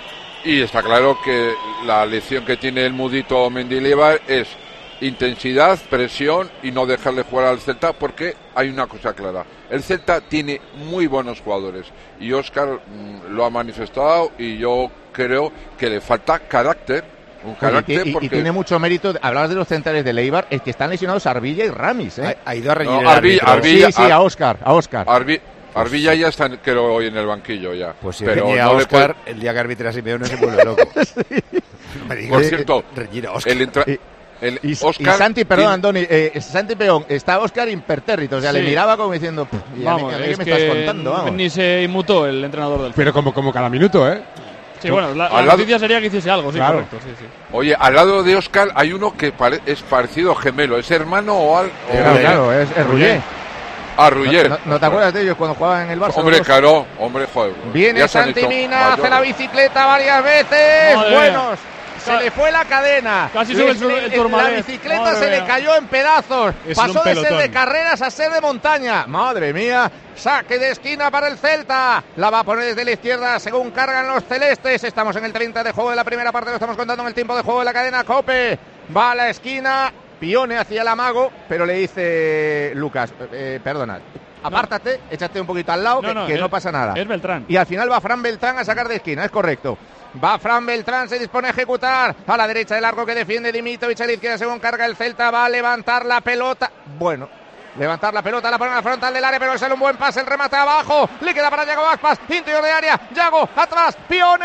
y está claro que la lección que tiene el mudito Mendilibar es intensidad, presión y no dejarle jugar al Celta, porque hay una cosa clara, el Celta tiene muy buenos jugadores y Óscar mmm, lo ha manifestado y yo creo que le falta carácter. Un carácter y, y, porque... y tiene mucho mérito. Hablabas de los centrales de Eibar, es que están lesionados Arbilla y Ramis, ¿eh? Ha, ha ido a reñir no, Arbilla, Arbilla, sí, sí, a Óscar, a Óscar. Arbi, Arbilla ya está, creo, hoy en el banquillo ya. Pues si pero reñía no a Óscar, puede... el día que arbitra Simeone se vuelve loco. sí. Por cierto, reñir a Óscar. el entra... Y, el y, Óscar y Santi, perdón, tiene... Andoni, eh, Santi Peón, está Óscar impertérrito, o sea, Sí. le miraba como diciendo, ¿y a mí, Vamos, a mí es qué me que estás contando? Vamos. ni se inmutó el entrenador del Pero como, como cada minuto, ¿eh? Sí, bueno, la, la Al lado- noticia sería que hiciese algo, sí, Claro. correcto, sí, sí. Oye, al lado de Óscar hay uno que pare... es parecido gemelo, ¿es hermano o al...? o Claro, de- claro, es, es Rullé. Ah, Ruller. ¿No, no, no te acuerdas de ellos cuando jugaban en el Barça? Hombre, los dos? claro, hombre, joder. Viene ya se han hecho Santimina, hace la mayores. bicicleta varias veces. Madre Buenos. Se le fue la cadena. Casi Le- sube el sur- el le- Tourmalet. La bicicleta Madre se le mía. cayó en pedazos. Es Pasó un de ser pelotón. de carreras a ser de montaña. Madre mía. Saque de esquina para el Celta. La va a poner desde la izquierda según cargan los celestes. Estamos en el treinta de juego de la primera parte. Lo estamos contando en el tiempo de juego de la cadena Cope. Va a la esquina. Pione hacia el amago. Pero le dice Lucas, eh, perdona. Apártate, échate un poquito al lado, No, que, no, que es- no pasa nada. es Beltrán. Y al final va Fran Beltrán a sacar de esquina, es correcto. Va Fran Beltrán, se dispone a ejecutar. A la derecha del arco que defiende Dimitrovic, a la izquierda según carga el Celta. Va a levantar la pelota. Bueno, levantar la pelota, la pone a la frontal del área, pero sale un buen pase, el remate abajo. Le queda para Yago Aspas, interior de área. Yago, atrás,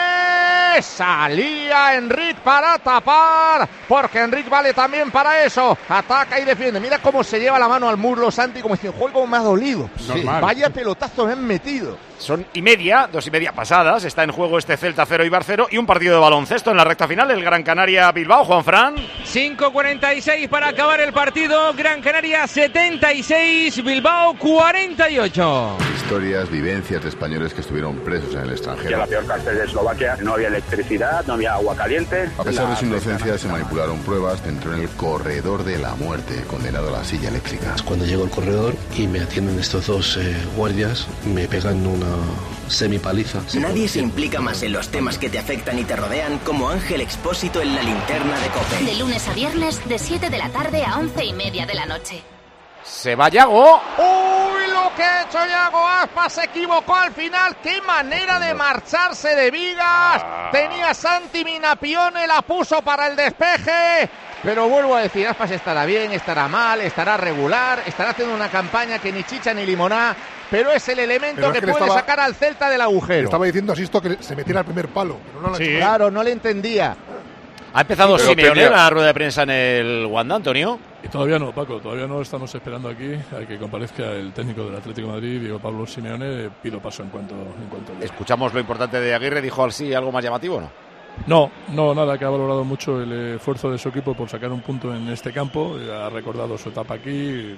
Pione. Salía Enrique para tapar, porque Enrique vale también para eso. Ataca y defiende. Mira cómo se lleva la mano al muslo Santi, como diciendo, juego me ha dolido. Normal. Vaya pelotazo me han metido. Son y media, dos y media pasadas. Está en juego este Celta cero, Eibar cero y un partido de baloncesto en la recta final. El Gran Canaria Bilbao, Juanfran. cinco cuarenta y seis para acabar el partido. Gran Canaria setenta y seis, Bilbao cuarenta y ocho. Historias, vivencias de españoles que estuvieron presos en el extranjero. Y en la peor cárcel de Eslovaquia no había electricidad, no había agua caliente. A pesar de su inocencia, se manipularon pruebas. Entró en el corredor de la muerte, condenado a la silla eléctrica. Cuando llego al corredor y me atienden estos dos eh, guardias, me pegan una semipaliza. Nadie se implica más en los temas que te afectan y te rodean como Ángel Expósito en La Linterna de COPE. De lunes a viernes, de siete de la tarde a once y media de la noche. Se va Yago. ¡Uy, lo que ha hecho Yago Aspas! Se equivocó al final. ¡Qué manera de marcharse de Vigas! Tenía Santi Minapione, la puso para el despeje. Pero vuelvo a decir, Aspas estará bien, estará mal, estará regular, estará haciendo una campaña que ni chicha ni limoná, pero es el elemento Pero que, es que puede estaba, sacar al Celta del agujero. Estaba diciendo a Sisto que se metiera al primer palo, pero no lo ha Sí, hecho. claro, no le entendía. Ha empezado Pero Simeone tenía- la rueda de prensa en el Wanda, Antonio. Y todavía no, Paco, todavía no. Estamos esperando aquí a que comparezca el técnico del Atlético de Madrid, Diego Pablo Simeone. Pido paso en cuanto en cuanto le- Escuchamos lo importante de Aguirre. ¿Dijo al sí algo más llamativo o no? No, no, nada, que ha valorado mucho el esfuerzo de su equipo por sacar un punto en este campo. Ha recordado su etapa aquí,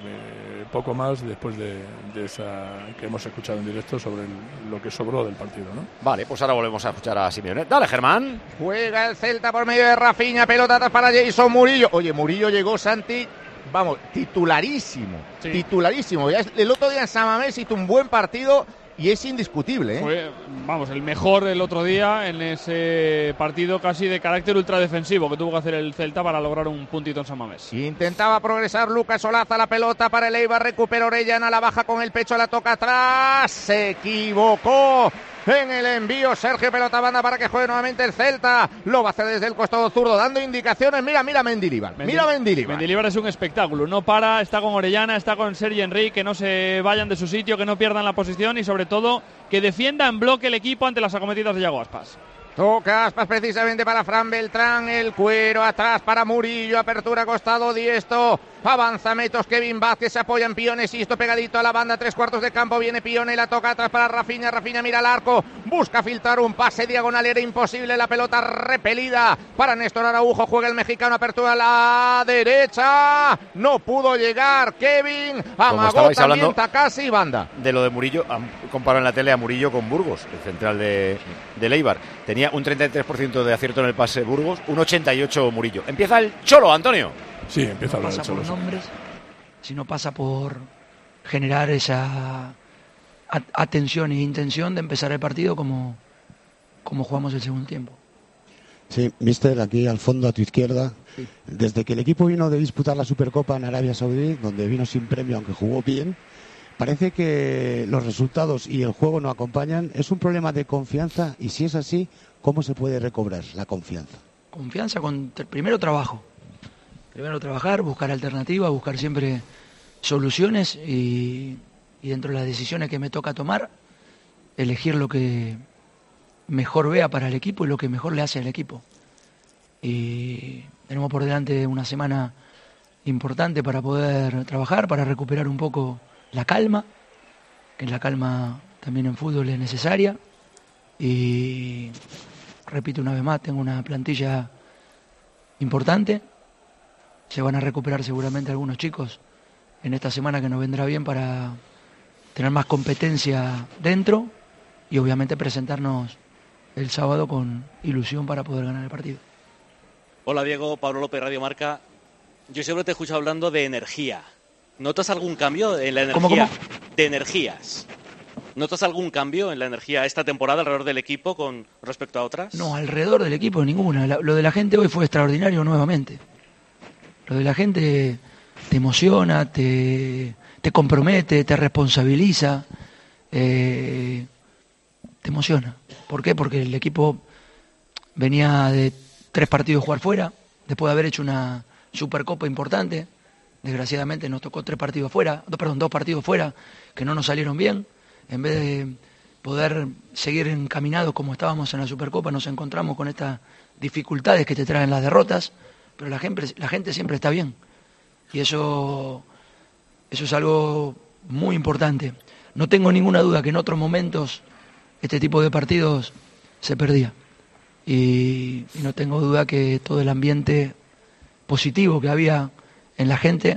eh, poco más después de, de esa que hemos escuchado en directo sobre el- lo que sobró del partido, ¿no? Vale, pues ahora volvemos a escuchar a Simeone. Dale, Germán. Juega el Celta por medio de Rafinha, pelota atrás para Jason Murillo. Oye, Murillo llegó, Santi, vamos, titularísimo, Sí. titularísimo. Ya es- el otro día en San Mamés hizo un buen partido y es indiscutible, ¿eh? Fue, vamos, el mejor el otro día en ese partido casi de carácter ultradefensivo que tuvo que hacer el Celta para lograr un puntito en San Mamés. Intentaba progresar Lucas Olaza, la pelota para el Eibar, recupera Orellana, la baja con el pecho, la toca atrás, se equivocó en el envío Sergio, pelota banda para que juegue nuevamente el Celta, lo va a hacer desde el costado zurdo, dando indicaciones, mira, mira Mendilibar, mira Mendilibar. Mendilibar es un espectáculo, no para, está con Orellana, está con Sergi Henry, que no se vayan de su sitio, que no pierdan la posición y sobre todo que defienda en bloque el equipo ante las acometidas de Yago Aspas. Toca Aspas precisamente para Fran Beltrán, el cuero atrás para Murillo, apertura costado Diesto, avanza metros Kevin Vázquez, se apoya en Pione, Sisto pegadito a la banda, tres cuartos de campo, viene Pione, la toca atrás para Rafinha, Rafinha mira al arco, busca filtrar un pase diagonal, era imposible, la pelota repelida para Néstor Araujo, juega el mexicano, apertura a la derecha, no pudo llegar Kevin, amagó estabais también hablando- Takasi y banda. De lo de Murillo, han comparado en la tele a Murillo con Burgos, el central de, de Eibar. Tenía un treinta y tres por ciento de acierto en el pase Burgos, un ochenta y ocho Murillo. Empieza el Cholo, Antonio. Sí, empieza a No hablar pasa el por Cholo. nombres, sino pasa por generar esa at- atención e intención de empezar el partido como, como jugamos el segundo tiempo. Sí, mister, aquí al fondo a tu izquierda. Desde que el equipo vino de disputar la Supercopa en Arabia Saudí, donde vino sin premio aunque jugó bien, parece que los resultados y el juego no acompañan. ¿Es un problema de confianza? Y si es así, ¿cómo se puede recobrar la confianza? Confianza con tr- primero trabajo. Primero trabajar, buscar alternativas, buscar siempre soluciones y, y dentro de las decisiones que me toca tomar, elegir lo que mejor vea para el equipo y lo que mejor le hace al equipo. Y tenemos por delante una semana importante para poder trabajar, para recuperar un poco la calma, que la calma también en fútbol es necesaria. Y repito una vez más, tengo una plantilla importante. Se van a recuperar seguramente algunos chicos en esta semana que nos vendrá bien para tener más competencia dentro y obviamente presentarnos el sábado con ilusión para poder ganar el partido. Hola Diego, Pablo López, Radio Marca. Yo siempre te he escuchado hablando de energía. ¿Notas algún cambio en la energía? ¿Cómo, cómo? De energías. ¿Notas algún cambio en la energía esta temporada alrededor del equipo con respecto a otras? No, alrededor del equipo ninguna. La- Lo de la gente hoy fue extraordinario nuevamente. Lo de la gente te emociona, te, te compromete, te responsabiliza, eh, te emociona. ¿Por qué? Porque el equipo venía de tres partidos jugar fuera, después de haber hecho una Supercopa importante. Desgraciadamente nos tocó tres partidos fuera, dos, perdón, dos partidos fuera que no nos salieron bien. En vez de poder seguir encaminados como estábamos en la Supercopa, nos encontramos con estas dificultades que te traen las derrotas, pero la gente, la gente siempre está bien. Y eso, eso es algo muy importante. No tengo ninguna duda que en otros momentos este tipo de partidos se perdía. Y, y no tengo duda que todo el ambiente positivo que había en la gente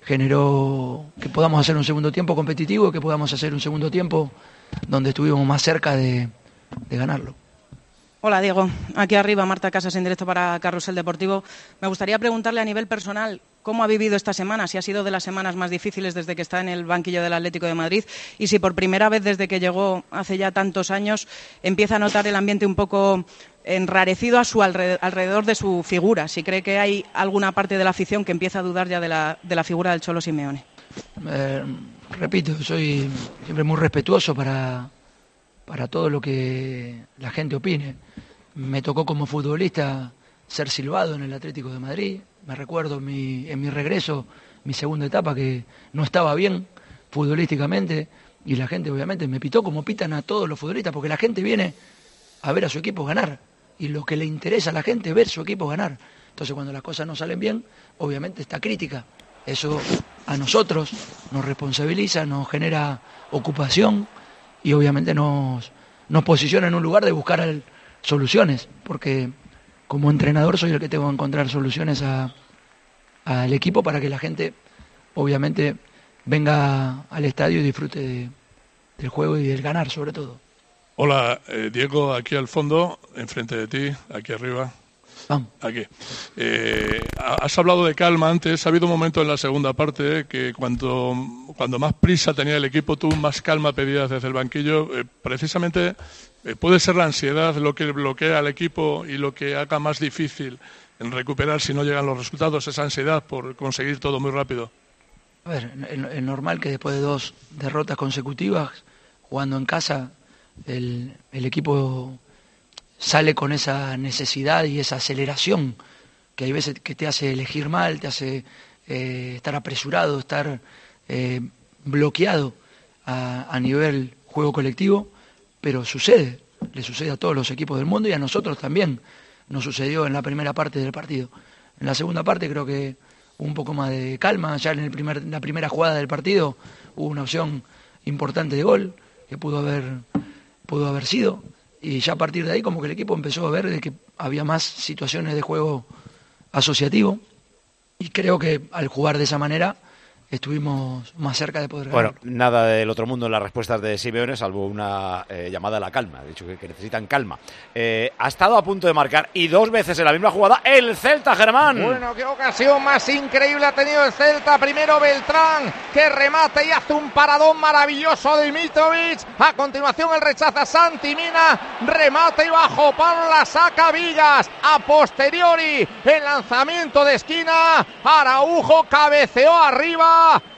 generó que podamos hacer un segundo tiempo competitivo, que podamos hacer un segundo tiempo donde estuvimos más cerca de, de ganarlo. Hola Diego, aquí arriba Marta Casas en directo para Carrusel Deportivo. Me gustaría preguntarle a nivel personal cómo ha vivido esta semana, si ha sido de las semanas más difíciles desde que está en el banquillo del Atlético de Madrid y si por primera vez desde que llegó hace ya tantos años empieza a notar el ambiente un poco enrarecido a su alrededor, alrededor de su figura, si cree que hay alguna parte de la afición que empieza a dudar ya de la, de la figura del Cholo Simeone. Eh, repito, soy siempre muy respetuoso para, para todo lo que la gente opine. Me tocó como futbolista ser silbado en el Atlético de Madrid. Me recuerdo en mi, en mi regreso, mi segunda etapa, que no estaba bien futbolísticamente y la gente obviamente me pitó como pitan a todos los futbolistas, porque la gente viene a ver a su equipo ganar y lo que le interesa a la gente es ver su equipo ganar. Entonces cuando las cosas no salen bien, obviamente está crítica. Eso a nosotros nos responsabiliza, nos genera ocupación y obviamente nos, nos posiciona en un lugar de buscar el soluciones, porque como entrenador soy el que tengo que encontrar soluciones a, al equipo para que la gente obviamente venga al estadio y disfrute de, del juego y del ganar sobre todo. Hola, eh, Diego, aquí al fondo, enfrente de ti, aquí arriba. Vamos. Aquí. Eh, has hablado de calma antes. Ha habido un momento en la segunda parte que cuando, cuando más prisa tenía el equipo, tú más calma pedías desde el banquillo. Eh, precisamente eh, puede ser la ansiedad lo que bloquea al equipo y lo que haga más difícil en recuperar si no llegan los resultados, esa ansiedad por conseguir todo muy rápido. A ver, es normal que después de dos derrotas consecutivas, jugando en casa, el, el equipo sale con esa necesidad y esa aceleración que hay veces que te hace elegir mal, te hace eh, estar apresurado, estar eh, bloqueado a, a nivel juego colectivo, pero sucede, le sucede a todos los equipos del mundo y a nosotros también nos sucedió en la primera parte del partido. En la segunda parte creo que hubo un poco más de calma, ya en el primer, la primera jugada del partido hubo una opción importante de gol que pudo haber, pudo haber sido. Y ya a partir de ahí como que el equipo empezó a ver de que había más situaciones de juego asociativo y creo que al jugar de esa manera estuvimos más cerca de poder ganar. Bueno, nada del otro mundo en las respuestas de Simeone, salvo una eh, llamada a la calma. Ha dicho que, que necesitan calma. Eh, ha estado a punto de marcar y dos veces en la misma jugada el Celta, Germán. Bueno, qué ocasión más increíble ha tenido el Celta. Primero Beltrán, que remate y hace un paradón maravilloso de Mitrovic. A continuación el rechaza Santi Mina, remate y bajo palo la saca Vigas. A posteriori el lanzamiento de esquina, Araujo cabeceó arriba.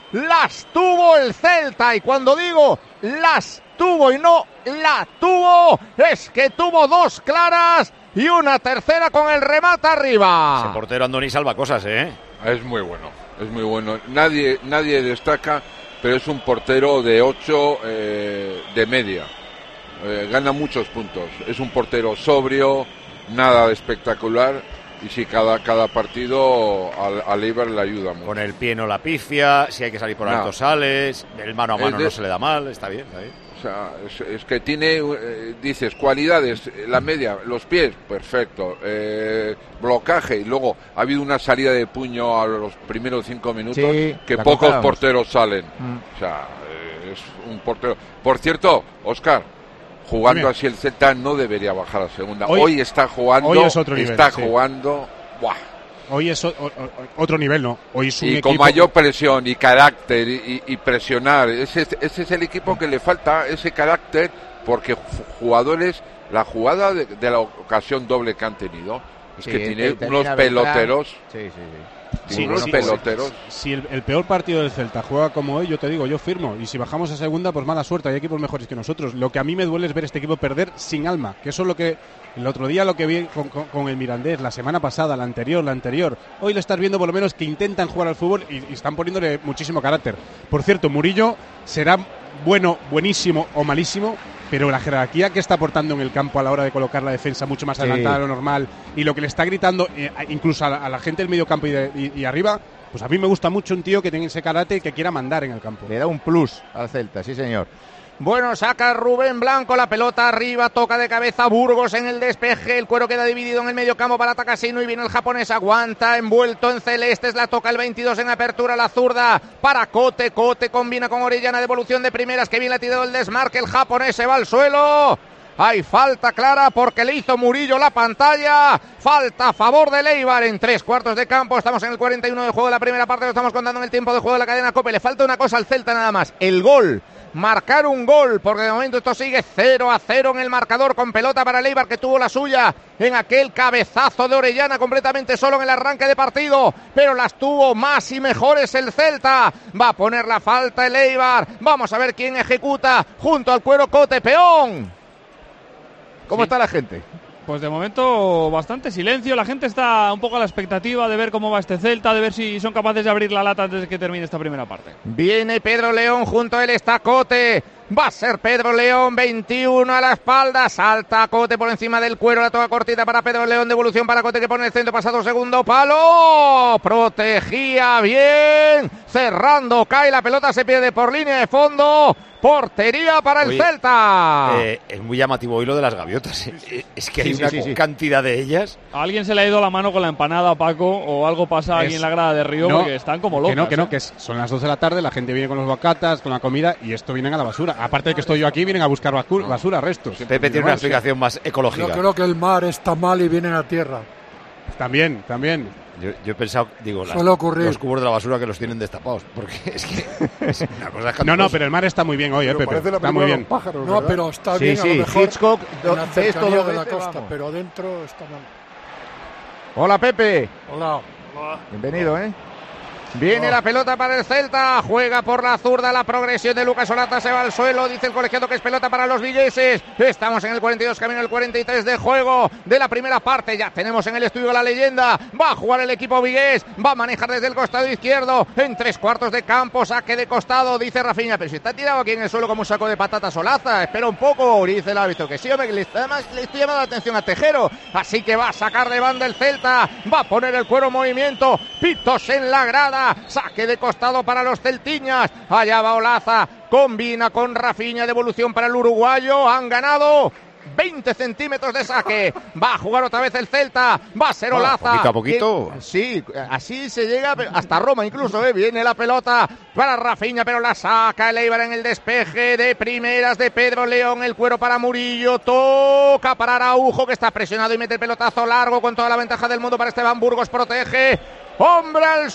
Las tuvo el Celta, y cuando digo las tuvo y no la tuvo, es que tuvo dos claras y una tercera con el remate arriba. Ese portero Andoni salva cosas, ¿eh? Es muy bueno, es muy bueno. Nadie, nadie destaca, pero es un portero de ocho eh, de media. Eh, gana muchos puntos. Es un portero sobrio, nada de espectacular. Y sí, cada, cada partido al, al Eibar le ayuda mucho. Con el pie no la pifia, si hay que salir por no. alto sales, el mano a mano de, no se le da mal, está bien, está bien. O sea, es, es que tiene, eh, dices, cualidades, la media, los pies, perfecto, eh, blocaje, y luego ha habido una salida de puño a los primeros cinco minutos sí, que pocos contamos. porteros salen. Mm. O sea, eh, es un portero. Por cierto, Óscar, jugando así el Celta no debería bajar a segunda. Hoy, hoy está jugando, hoy es otro nivel, está sí. jugando. ¡Buah! Hoy es o, o, otro nivel, ¿no? Hoy es un y equipo con mayor presión y carácter y, y, y presionar. Ese, ese es el equipo que le falta, ese carácter, porque jugadores, la jugada de, de la ocasión doble que han tenido, es sí, que tiene unos peloteros. Sí, sí, sí. Sí, unos sí, peloteros. Si, si el, el peor partido del Celta juega como hoy, yo te digo, yo firmo. Y si bajamos a segunda, pues mala suerte. Hay equipos mejores que nosotros. Lo que a mí me duele es ver este equipo perder sin alma. Que eso es lo que el otro día lo que vi con, con, con el Mirandés, la semana pasada, la anterior, la anterior. Hoy lo estás viendo por lo menos que intentan jugar al fútbol y, y están poniéndole muchísimo carácter. Por cierto, Murillo será bueno, buenísimo o malísimo, pero la jerarquía que está aportando en el campo a la hora de colocar la defensa mucho más adelantada sí. de lo normal, y lo que le está gritando eh, incluso a la, a la gente del medio campo y, de, y, y arriba, pues a mí me gusta mucho un tío que tenga ese carácter y que quiera mandar en el campo. Le da un plus al Celta, sí señor. Bueno, saca Rubén Blanco, la pelota arriba, toca de cabeza Burgos en el despeje, el cuero queda dividido en el medio campo para Takashino y viene el japonés, aguanta, envuelto en celestes, la toca el veintidós en apertura, la zurda para Cote, Cote combina con Orellana, devolución de primeras, que bien le ha tirado el desmarque, el japonés se va al suelo. Hay falta clara porque le hizo Murillo la pantalla. Falta a favor de Eibar en tres cuartos de campo. Estamos en el cuarenta y uno de juego de la primera parte. Lo estamos contando en el tiempo de juego de la cadena COPE. Le falta una cosa al Celta nada más. El gol. Marcar un gol, porque de momento esto sigue cero a cero en el marcador, con pelota para el Eibar, que tuvo la suya en aquel cabezazo de Orellana completamente solo en el arranque de partido, pero las tuvo más y mejores el Celta. Va a poner la falta el Eibar. Vamos a ver quién ejecuta junto al cuero Cote, peón. ¿Cómo sí. está la gente? Pues de momento bastante silencio, la gente está un poco a la expectativa de ver cómo va este Celta, de ver si son capaces de abrir la lata antes de que termine esta primera parte. Viene Pedro León, junto a él está Cote. Va a ser Pedro León, veintiuno a la espalda, salta Cote por encima del cuero, la toca cortita para Pedro León, devolución para Cote que pone el centro, pasado segundo palo, protegía bien, cerrando, cae la pelota, se pierde por línea de fondo, portería para el Oye, Celta. Eh, es muy llamativo hoy lo de las gaviotas, eh. es que hay sí, una sí, sí, cantidad de ellas. A alguien se le ha ido la mano con la empanada, Paco, o algo pasa es, aquí en la grada de Río, no, porque están como locos. Que no, que no, ¿eh? que es, son las dos de la tarde, la gente viene con los bocatas, con la comida, y esto vienen a la basura. Aparte de que estoy yo aquí, vienen a buscar basura, restos. Pepe tiene una explicación más ecológica. Yo creo que el mar está mal y vienen a tierra. También, también. Yo, yo he pensado, digo, las, los cubos de la basura que los tienen destapados, porque es que es una cosa escandalosa. No, no, pero el mar está muy bien hoy, eh, Pepe. Está muy bien. Pájaros, no, pero está sí, bien, sí, a lo mejor Hitchcock en la cercanía de la este, costa, vamos. pero dentro está mal. Hola, Pepe. Hola. Hola. Bienvenido, ¿eh? Viene oh. la pelota para el Celta, juega por la zurda, la progresión de Lucas Olata se va al suelo, dice el colegiado que es pelota para los vigueses. Estamos en el cuarenta y dos, camino al cuarenta y tres de juego de la primera parte, ya tenemos en el estudio la leyenda, va a jugar el equipo vigués, va a manejar desde el costado izquierdo, en tres cuartos de campo, saque de costado, dice Rafinha, pero si está tirado aquí en el suelo como un saco de patatas Olaza, espera un poco, dice el árbitro, que sí, hombre, que le, además le estoy llamando la atención a Tejero, así que va a sacar de banda el Celta, va a poner el cuero en movimiento, pitos en la grada, saque de costado para los celtiñas, allá va Olaza, combina con Rafinha, devolución para el uruguayo, han ganado veinte centímetros de saque, va a jugar otra vez el Celta, va a ser Olaza. Bueno, poquito a poquito. Que, sí, así se llega hasta Roma incluso, ¿eh? Viene la pelota para Rafinha, pero la saca el Eibar en el despeje de primeras de Pedro León, el cuero para Murillo, toca para Araujo que está presionado y mete el pelotazo largo con toda la ventaja del mundo para Esteban Burgos, protege. ¡Hombre al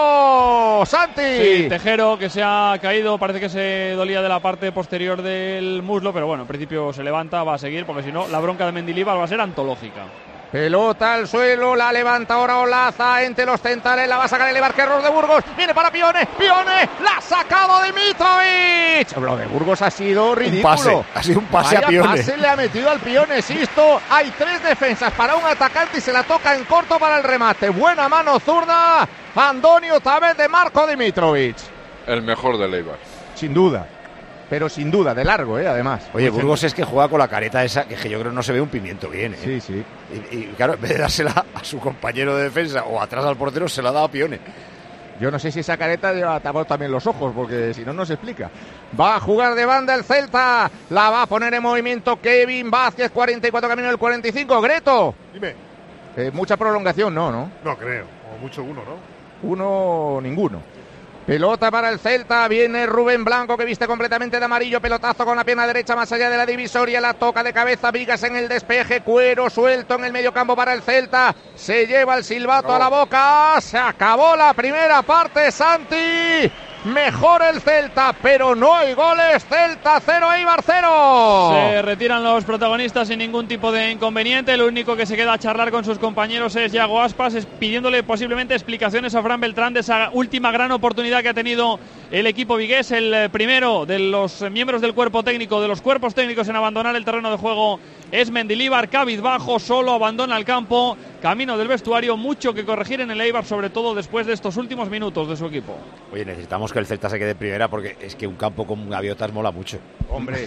suelo! ¡Santi! Sí, Tejero que se ha caído, parece que se dolía de la parte posterior del muslo, pero bueno, en principio se levanta, va a seguir, porque si no, la bronca de Mendilibar va a ser antológica. Pelota al suelo, la levanta ahora Olaza entre los centrales, la va a sacar el Eibar, que error de Burgos, viene para Pione, Pione, la ha sacado Dimitrovic. Lo de Burgos ha sido ridículo. Un pase, ha sido un pase Vaya a Pione. pase le ha metido al Pione, Sisto, hay tres defensas para un atacante y se la toca en corto para el remate. Buena mano zurda, Andoni otra vez de Marco Dimitrovic. El mejor del Eibar. Sin duda. Pero sin duda, de largo, ¿eh? Además. Oye, Burgos es que juega con la careta esa, que yo creo que no se ve un pimiento bien, ¿eh? Sí, sí. Y, y claro, en vez de dársela a su compañero de defensa o atrás al portero, se la ha dado a Pione. Yo no sé si esa careta lleva tapado también los ojos, porque si no, no se explica. Va a jugar de banda el Celta, la va a poner en movimiento Kevin Vázquez, cuarenta y cuatro, camino del cuarenta y cinco. Greto. Dime. Eh, mucha prolongación, no, ¿no? No creo, o mucho uno, ¿no? Uno, ninguno. Pelota para el Celta, viene Rubén Blanco que viste completamente de amarillo, pelotazo con la pierna derecha más allá de la divisoria, la toca de cabeza, Vigas en el despeje, cuero suelto en el medio campo para el Celta, se lleva el silbato no. a la boca, se acabó la primera parte, Santi, mejor el Celta, pero no hay goles, Celta cero, Eibar cero. Se retiran los protagonistas sin ningún tipo de inconveniente, el único que se queda a charlar con sus compañeros es Yago Aspas, es pidiéndole posiblemente explicaciones a Fran Beltrán de esa última gran oportunidad que ha tenido el equipo vigués, el primero de los miembros del cuerpo técnico, de los cuerpos técnicos en abandonar el terreno de juego es Mendilibar, cabizbajo, solo abandona el campo, camino del vestuario, mucho que corregir en el Eibar, sobre todo después de estos últimos minutos de su equipo. Oye, necesitamos que el Celta se quede primera porque es que un campo con gaviotas mola mucho. Hombre.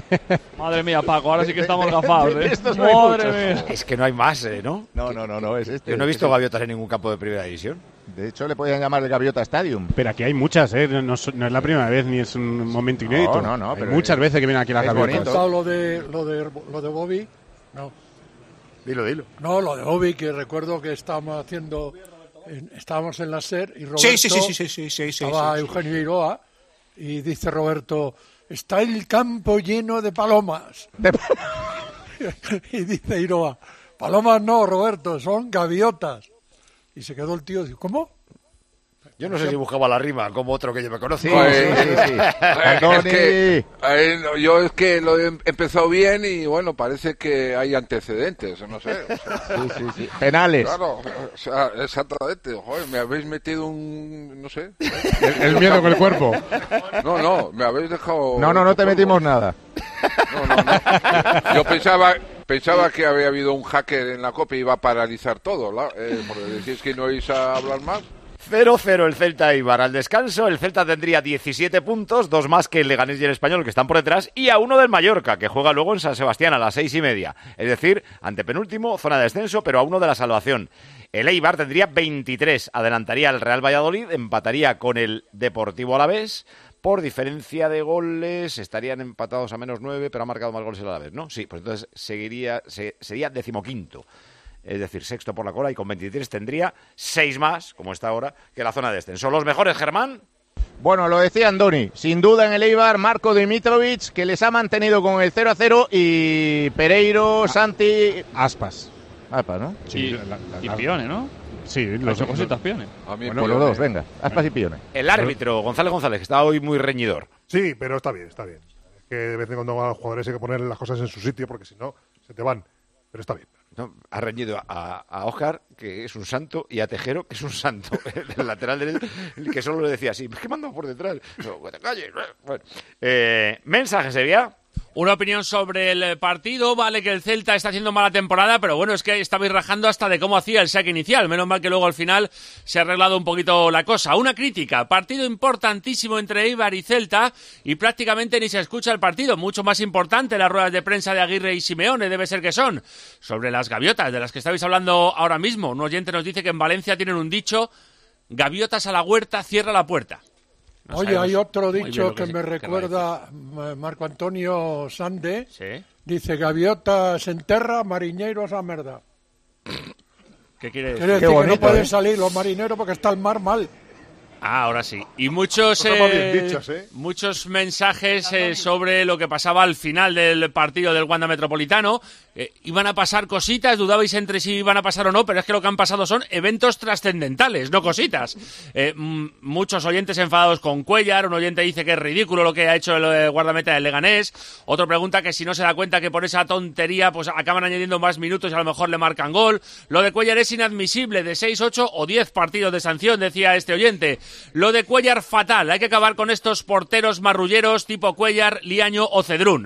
Madre mía, Paco, ahora sí que estamos gafados, ¿eh? No Madre mía. Es que no hay más, ¿eh? ¿no? No, no, no, no, es este. Yo no he visto gaviotas en ningún campo de primera división. De hecho, le podían llamar el Gaviota Stadium. Pero aquí hay muchas, ¿eh? No, no es la primera vez ni es un momento inédito. No, no, no. Hay pero muchas es, veces que vienen aquí las gaviotas. ¿Has lo de, lo, de, lo de Bobby? No. Dilo, dilo. No, lo de Bobby, que recuerdo que estábamos haciendo... En, estábamos en la SER y Roberto... Sí, sí, sí, sí, sí, sí, sí, estaba sí, sí, Eugenio Iroa y dice Roberto, está el campo lleno de palomas. De... y dice Iroa, palomas no, Roberto, son gaviotas. Y se quedó el tío, dice, ¿cómo? Yo no sé si buscaba la rima como otro que yo me conocí. Sí, sí, sí, sí. Es que, eh, yo es que lo he empezado bien y bueno, parece que hay antecedentes, no sé. O sea, sí, sí, sí. Penales. Claro, o sea, exactamente. Joder, me habéis metido un, no sé. El, el miedo con el cuerpo. No, no, me habéis dejado... No, no, no te metimos nada. No, no, no. Yo pensaba... Pensaba que había habido un hacker en la Copa y iba a paralizar todo, ¿la? Eh, porque decís que no vais a hablar más. cero cero el Celta Eibar. Al descanso, el Celta tendría diecisiete puntos, dos más que el Leganés y el Español, que están por detrás, y a uno del Mallorca, que juega luego en San Sebastián a las seis y media. Es decir, antepenúltimo, zona de descenso, pero a uno de la salvación. El Eibar tendría veintitrés, adelantaría al Real Valladolid, empataría con el Deportivo Alavés. Por diferencia de goles, estarían empatados a menos nueve, pero ha marcado más goles el Alavés, ¿no? Sí, pues entonces seguiría, se, sería decimoquinto. Es decir, sexto por la cola y con veintitrés tendría seis más, como está ahora, que la zona de descenso. ¿Los mejores, Germán? Bueno, lo decía Andoni, sin duda en el Eibar, Marco Dimitrovic, que les ha mantenido con el cero a cero, y Pereiro, Santi... Aspas. Aspas, ¿no? Sí, y, la, la, y Pione, ¿no? Sí, los dos cositas Pione. A mí bueno, los dos, venga, Aspas y Pione. El árbitro, González González, que está hoy muy reñidor. Sí, pero está bien, está bien. Es que de vez en cuando a los jugadores hay que poner las cosas en su sitio, porque si no, se te van. Pero está bien. No, ha reñido a, a Óscar, que es un santo, y a Tejero, que es un santo. El lateral derecho, que solo le decía así, es que mando por detrás. No, que te calles. Bueno, eh, mensaje, Sevilla. Una opinión sobre el partido. Vale que el Celta está haciendo mala temporada, pero bueno, es que estabais rajando hasta de cómo hacía el saque inicial. Menos mal que luego al final se ha arreglado un poquito la cosa. Una crítica. Partido importantísimo entre Eibar y Celta y prácticamente ni se escucha el partido. Mucho más importante las ruedas de prensa de Aguirre y Simeone, debe ser que son. Sobre las gaviotas, de las que estabais hablando ahora mismo. Un oyente nos dice que en Valencia tienen un dicho: gaviotas a la huerta, cierra la puerta. No Oye, hay otro dicho que, que me recuerda Marco Antonio Sande. ¿Sí? Dice, gaviotas en terra, mariñeiros a merda. ¿Qué quiere decir? Quiere decir bonito, que no pueden ¿eh? salir los marineros porque está el mar mal. Ah, ahora sí. Y muchos eh, dichos, ¿eh? muchos mensajes eh, sobre lo que pasaba al final del partido del Wanda Metropolitano. Eh, iban a pasar cositas, dudabais entre si iban a pasar o no, pero es que lo que han pasado son eventos trascendentales, no cositas. Eh, m- muchos oyentes enfadados con Cuéllar, un oyente dice que es ridículo lo que ha hecho el eh, guardameta del Leganés, otro pregunta que si no se da cuenta que por esa tontería pues acaban añadiendo más minutos y a lo mejor le marcan gol. Lo de Cuéllar es inadmisible, de seis, ocho o diez partidos de sanción, decía este oyente. Lo de Cuéllar fatal, hay que acabar con estos porteros marrulleros tipo Cuéllar, Liaño o Cedrún.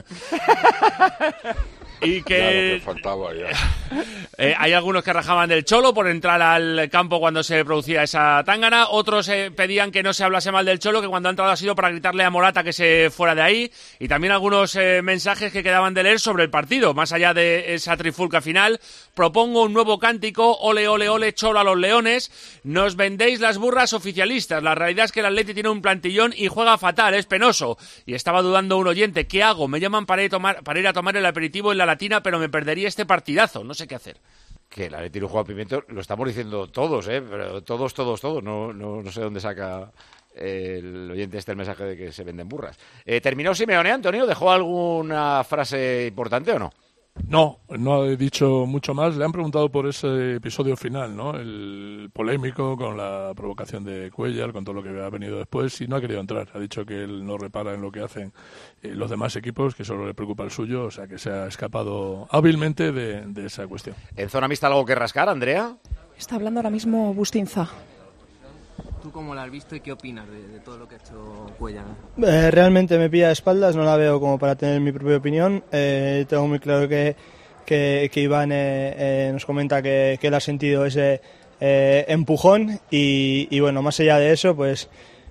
Y que, ya, faltaba ya. eh, hay algunos que rajaban del Cholo por entrar al campo cuando se producía esa tángana, otros eh, pedían que no se hablase mal del Cholo, que cuando ha entrado ha sido para gritarle a Morata que se fuera de ahí, y también algunos eh, mensajes que quedaban de leer sobre el partido. Más allá de esa trifulca final, propongo un nuevo cántico: ole, ole, ole, Cholo a los leones. Nos vendéis las burras oficialistas, la realidad es que el Atleti tiene un plantillón y juega fatal, es penoso. Y estaba dudando un oyente, ¿qué hago? Me llaman para ir, tomar, para ir a tomar el aperitivo en la Latina, pero me perdería este partidazo, no sé qué hacer. Que el Atleti no juega pimiento, lo estamos diciendo todos, ¿eh? Pero todos, todos, todos, no, no, no sé dónde saca el oyente este el mensaje de que se venden burras. Eh, ¿Terminó Simeone, Antonio? ¿Dejó alguna frase importante o no? No, no he dicho mucho más. Le han preguntado por ese episodio final, ¿no? El polémico con la provocación de Cuéllar, con todo lo que ha venido después, y no ha querido entrar. Ha dicho que él no repara en lo que hacen eh, los demás equipos, que solo le preocupa el suyo, o sea que se ha escapado hábilmente de, de esa cuestión. ¿En zona mixta algo que rascar, Andrea? Está hablando ahora mismo Bustinza. ¿Tú cómo la has visto y qué opinas de, de todo lo que ha hecho Cuéllar? Eh, realmente me pilla de espaldas, no la veo como para tener mi propia opinión. Eh, tengo muy claro que, que, que Iván eh, eh, nos comenta que, que él ha sentido ese eh, empujón y, y bueno, más allá de eso, pues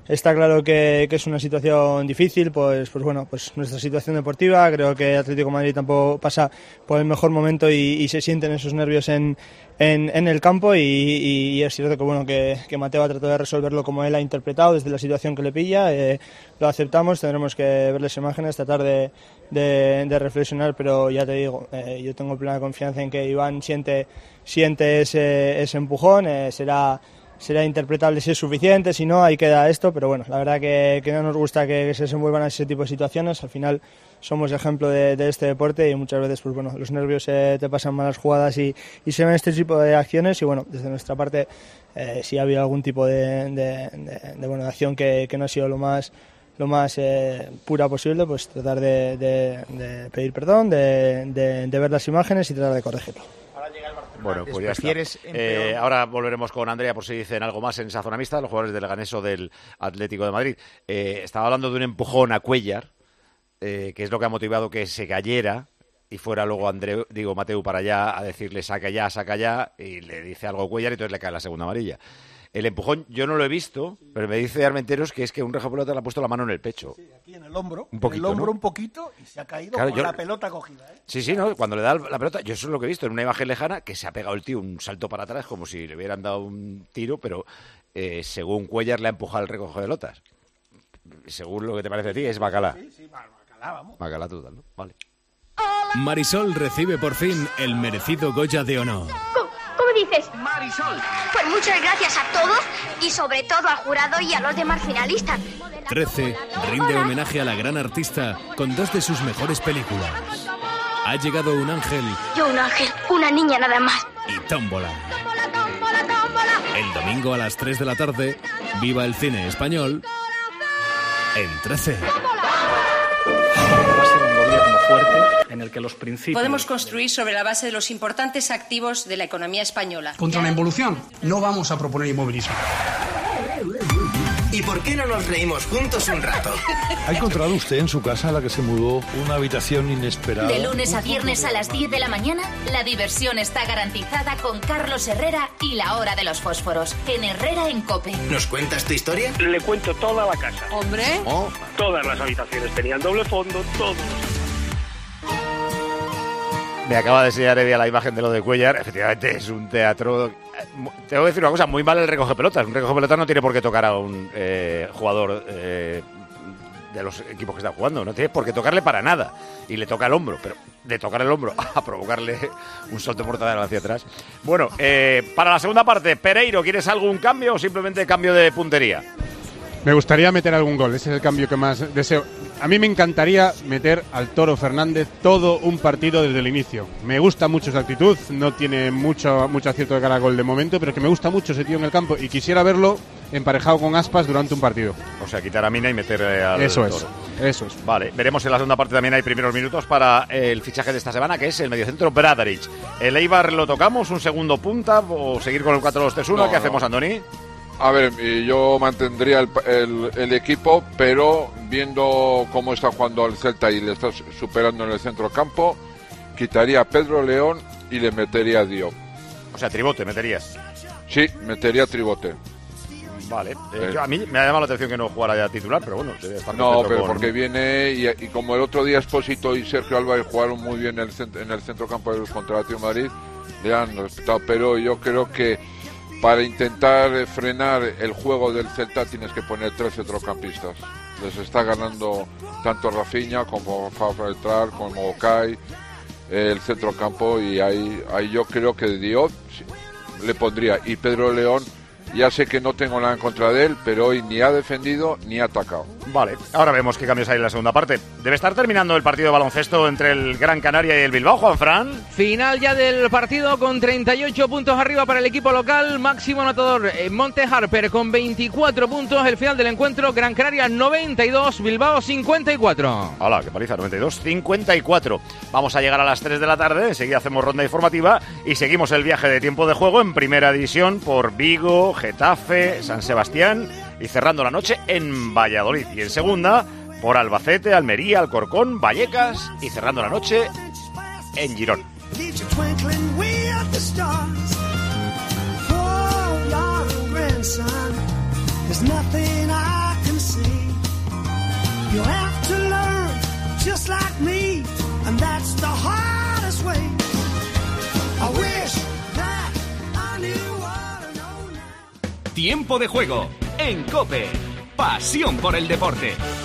está claro que, que es una situación difícil, pues, pues bueno, pues nuestra situación deportiva, creo que Atlético de Madrid tampoco pasa por el mejor momento y, y se sienten esos nervios en, en, en el campo y, y, y es cierto que bueno que, que Mateo ha tratado de resolverlo como él ha interpretado desde la situación que le pilla, eh, lo aceptamos, tendremos que ver las imágenes, tratar de, de, de reflexionar, pero ya te digo, eh, yo tengo plena confianza en que Iván siente, siente ese, ese empujón, eh, será... será interpretable si es suficiente, si no, ahí queda esto, pero bueno, la verdad que, que no nos gusta que, que se desenvuelvan ese tipo de situaciones, al final somos ejemplo de, de este deporte y muchas veces pues bueno, los nervios eh, te pasan malas jugadas y, y se ven este tipo de acciones y bueno, desde nuestra parte eh, si ha habido algún tipo de, de, de, de, bueno, de acción que, que no ha sido lo más lo más eh, pura posible, pues tratar de, de, de pedir perdón, de, de, de ver las imágenes y tratar de corregirlo. Bueno, pues ya está. Eh, ahora volveremos con Andrea por si dicen algo más en esa zona mixta, los jugadores del Leganés o del Atlético de Madrid. Eh, estaba hablando de un empujón a Cuéllar, eh, que es lo que ha motivado que se cayera y fuera luego Andreu, digo Mateu para allá a decirle saca ya, saca ya, y le dice algo a Cuéllar y entonces le cae la segunda amarilla. El empujón yo no lo he visto, pero me dice Armenteros que es que un regopelota le ha puesto la mano en el pecho. Sí, aquí en el hombro, un poquito, el hombro ¿no? un poquito y se ha caído claro, con yo... la pelota cogida. ¿eh? Sí, sí, ¿no? Cuando le da la pelota, yo eso es lo que he visto en una imagen lejana, que se ha pegado el tío un salto para atrás como si le hubieran dado un tiro, pero eh, según Cuéllar le ha empujado el recoge de pelotas. Según lo que te parece a ti, es bacalá. Sí, sí, bacalá, vamos. Bacalá total, ¿no? Vale. Marisol recibe por fin el merecido Goya de Honor. ¿Cómo, cómo dices? Marisol. Pues muchas gracias a todos y sobre todo al jurado y a los demás finalistas. trece rinde homenaje a la gran artista con dos de sus mejores películas. Ha llegado Un ángel. Yo un ángel, una niña nada más. Y Tómbola. El domingo a las tres de la tarde, viva el cine español en trece. Va a ser un gobierno fuerte en el que los principios... Podemos construir sobre la base de los importantes activos de la economía española. Contra la involución, no vamos a proponer inmovilismo. ¿Y por qué no nos reímos juntos un rato? ¿Ha encontrado usted en su casa a la que se mudó una habitación inesperada? De lunes a viernes a las diez de la mañana, la diversión está garantizada con Carlos Herrera y La Hora de los Fósforos, en Herrera en COPE. ¿Nos cuentas tu historia? Le cuento toda la casa. ¿Hombre? Oh. Todas las habitaciones tenían doble fondo, todos. Me acaba de enseñar Edia la imagen de lo de Cuéllar. Efectivamente es un teatro. Tengo que decir una cosa, muy mal el recoge pelotas. Un recoge pelotas no tiene por qué tocar a un eh, jugador eh, de los equipos que está jugando. No tiene por qué tocarle para nada. Y le toca el hombro, pero de tocar el hombro a provocarle un salto mortal hacia atrás. Bueno, eh, para la segunda parte, Pereiro, ¿quieres algún cambio o simplemente cambio de puntería? Me gustaría meter algún gol, ese es el cambio que más deseo. A mí me encantaría meter al Toro Fernández todo un partido desde el inicio. Me gusta mucho su actitud, no tiene mucho, mucho acierto de cara a gol de momento, pero que me gusta mucho ese tío en el campo y quisiera verlo emparejado con Aspas durante un partido. O sea, quitar a Mina y meter eh, al Eso Toro. es, eso es. Vale, veremos en la segunda parte también hay primeros minutos para el fichaje de esta semana, que es el mediocentro Bradaric. ¿El Eibar lo tocamos, un segundo punta o seguir con el cuatro dos tres uno? No, ¿Qué hacemos, no. Andoni? A ver, yo mantendría el, el, el equipo, pero viendo cómo está jugando el Celta y le está superando en el centro campo, quitaría a Pedro León y le metería a Diop. O sea, Tribote meterías. Sí, metería a Tribote. Vale, eh, yo, a mí me ha llamado la atención que no jugara ya titular, pero bueno, debe estar No, pero con... porque viene y, y como el otro día Espósito y Sergio Álvarez jugaron muy bien en el, cent- en el centro campo del contra el Atlético de Madrid, le han respetado, pero yo creo que para intentar frenar el juego del Celta tienes que poner tres centrocampistas. Les está ganando tanto Rafinha como Fabregas, como Okay, el centrocampo, y ahí, ahí yo creo que Diop le pondría. Y Pedro León, ya sé que no tengo nada en contra de él, pero hoy ni ha defendido ni ha atacado. Vale, ahora vemos qué cambios hay en la segunda parte. Debe estar terminando el partido de baloncesto entre el Gran Canaria y el Bilbao, Juanfran. Final ya del partido con treinta y ocho puntos arriba para el equipo local. Máximo anotador eh, Monte Harper con veinticuatro puntos. El final del encuentro, Gran Canaria noventa y dos, Bilbao cincuenta y cuatro. Hola, qué paliza, noventa y dos cincuenta y cuatro. Vamos a llegar a las tres de la tarde, enseguida hacemos ronda informativa y seguimos el viaje de tiempo de juego en primera división por Vigo, Getafe, San Sebastián y cerrando la noche en Valladolid. Y en segunda por Albacete, Almería, Alcorcón, Vallecas y cerrando la noche en Girón. There's nothing I Tiempo de juego en COPE. Pasión por el deporte.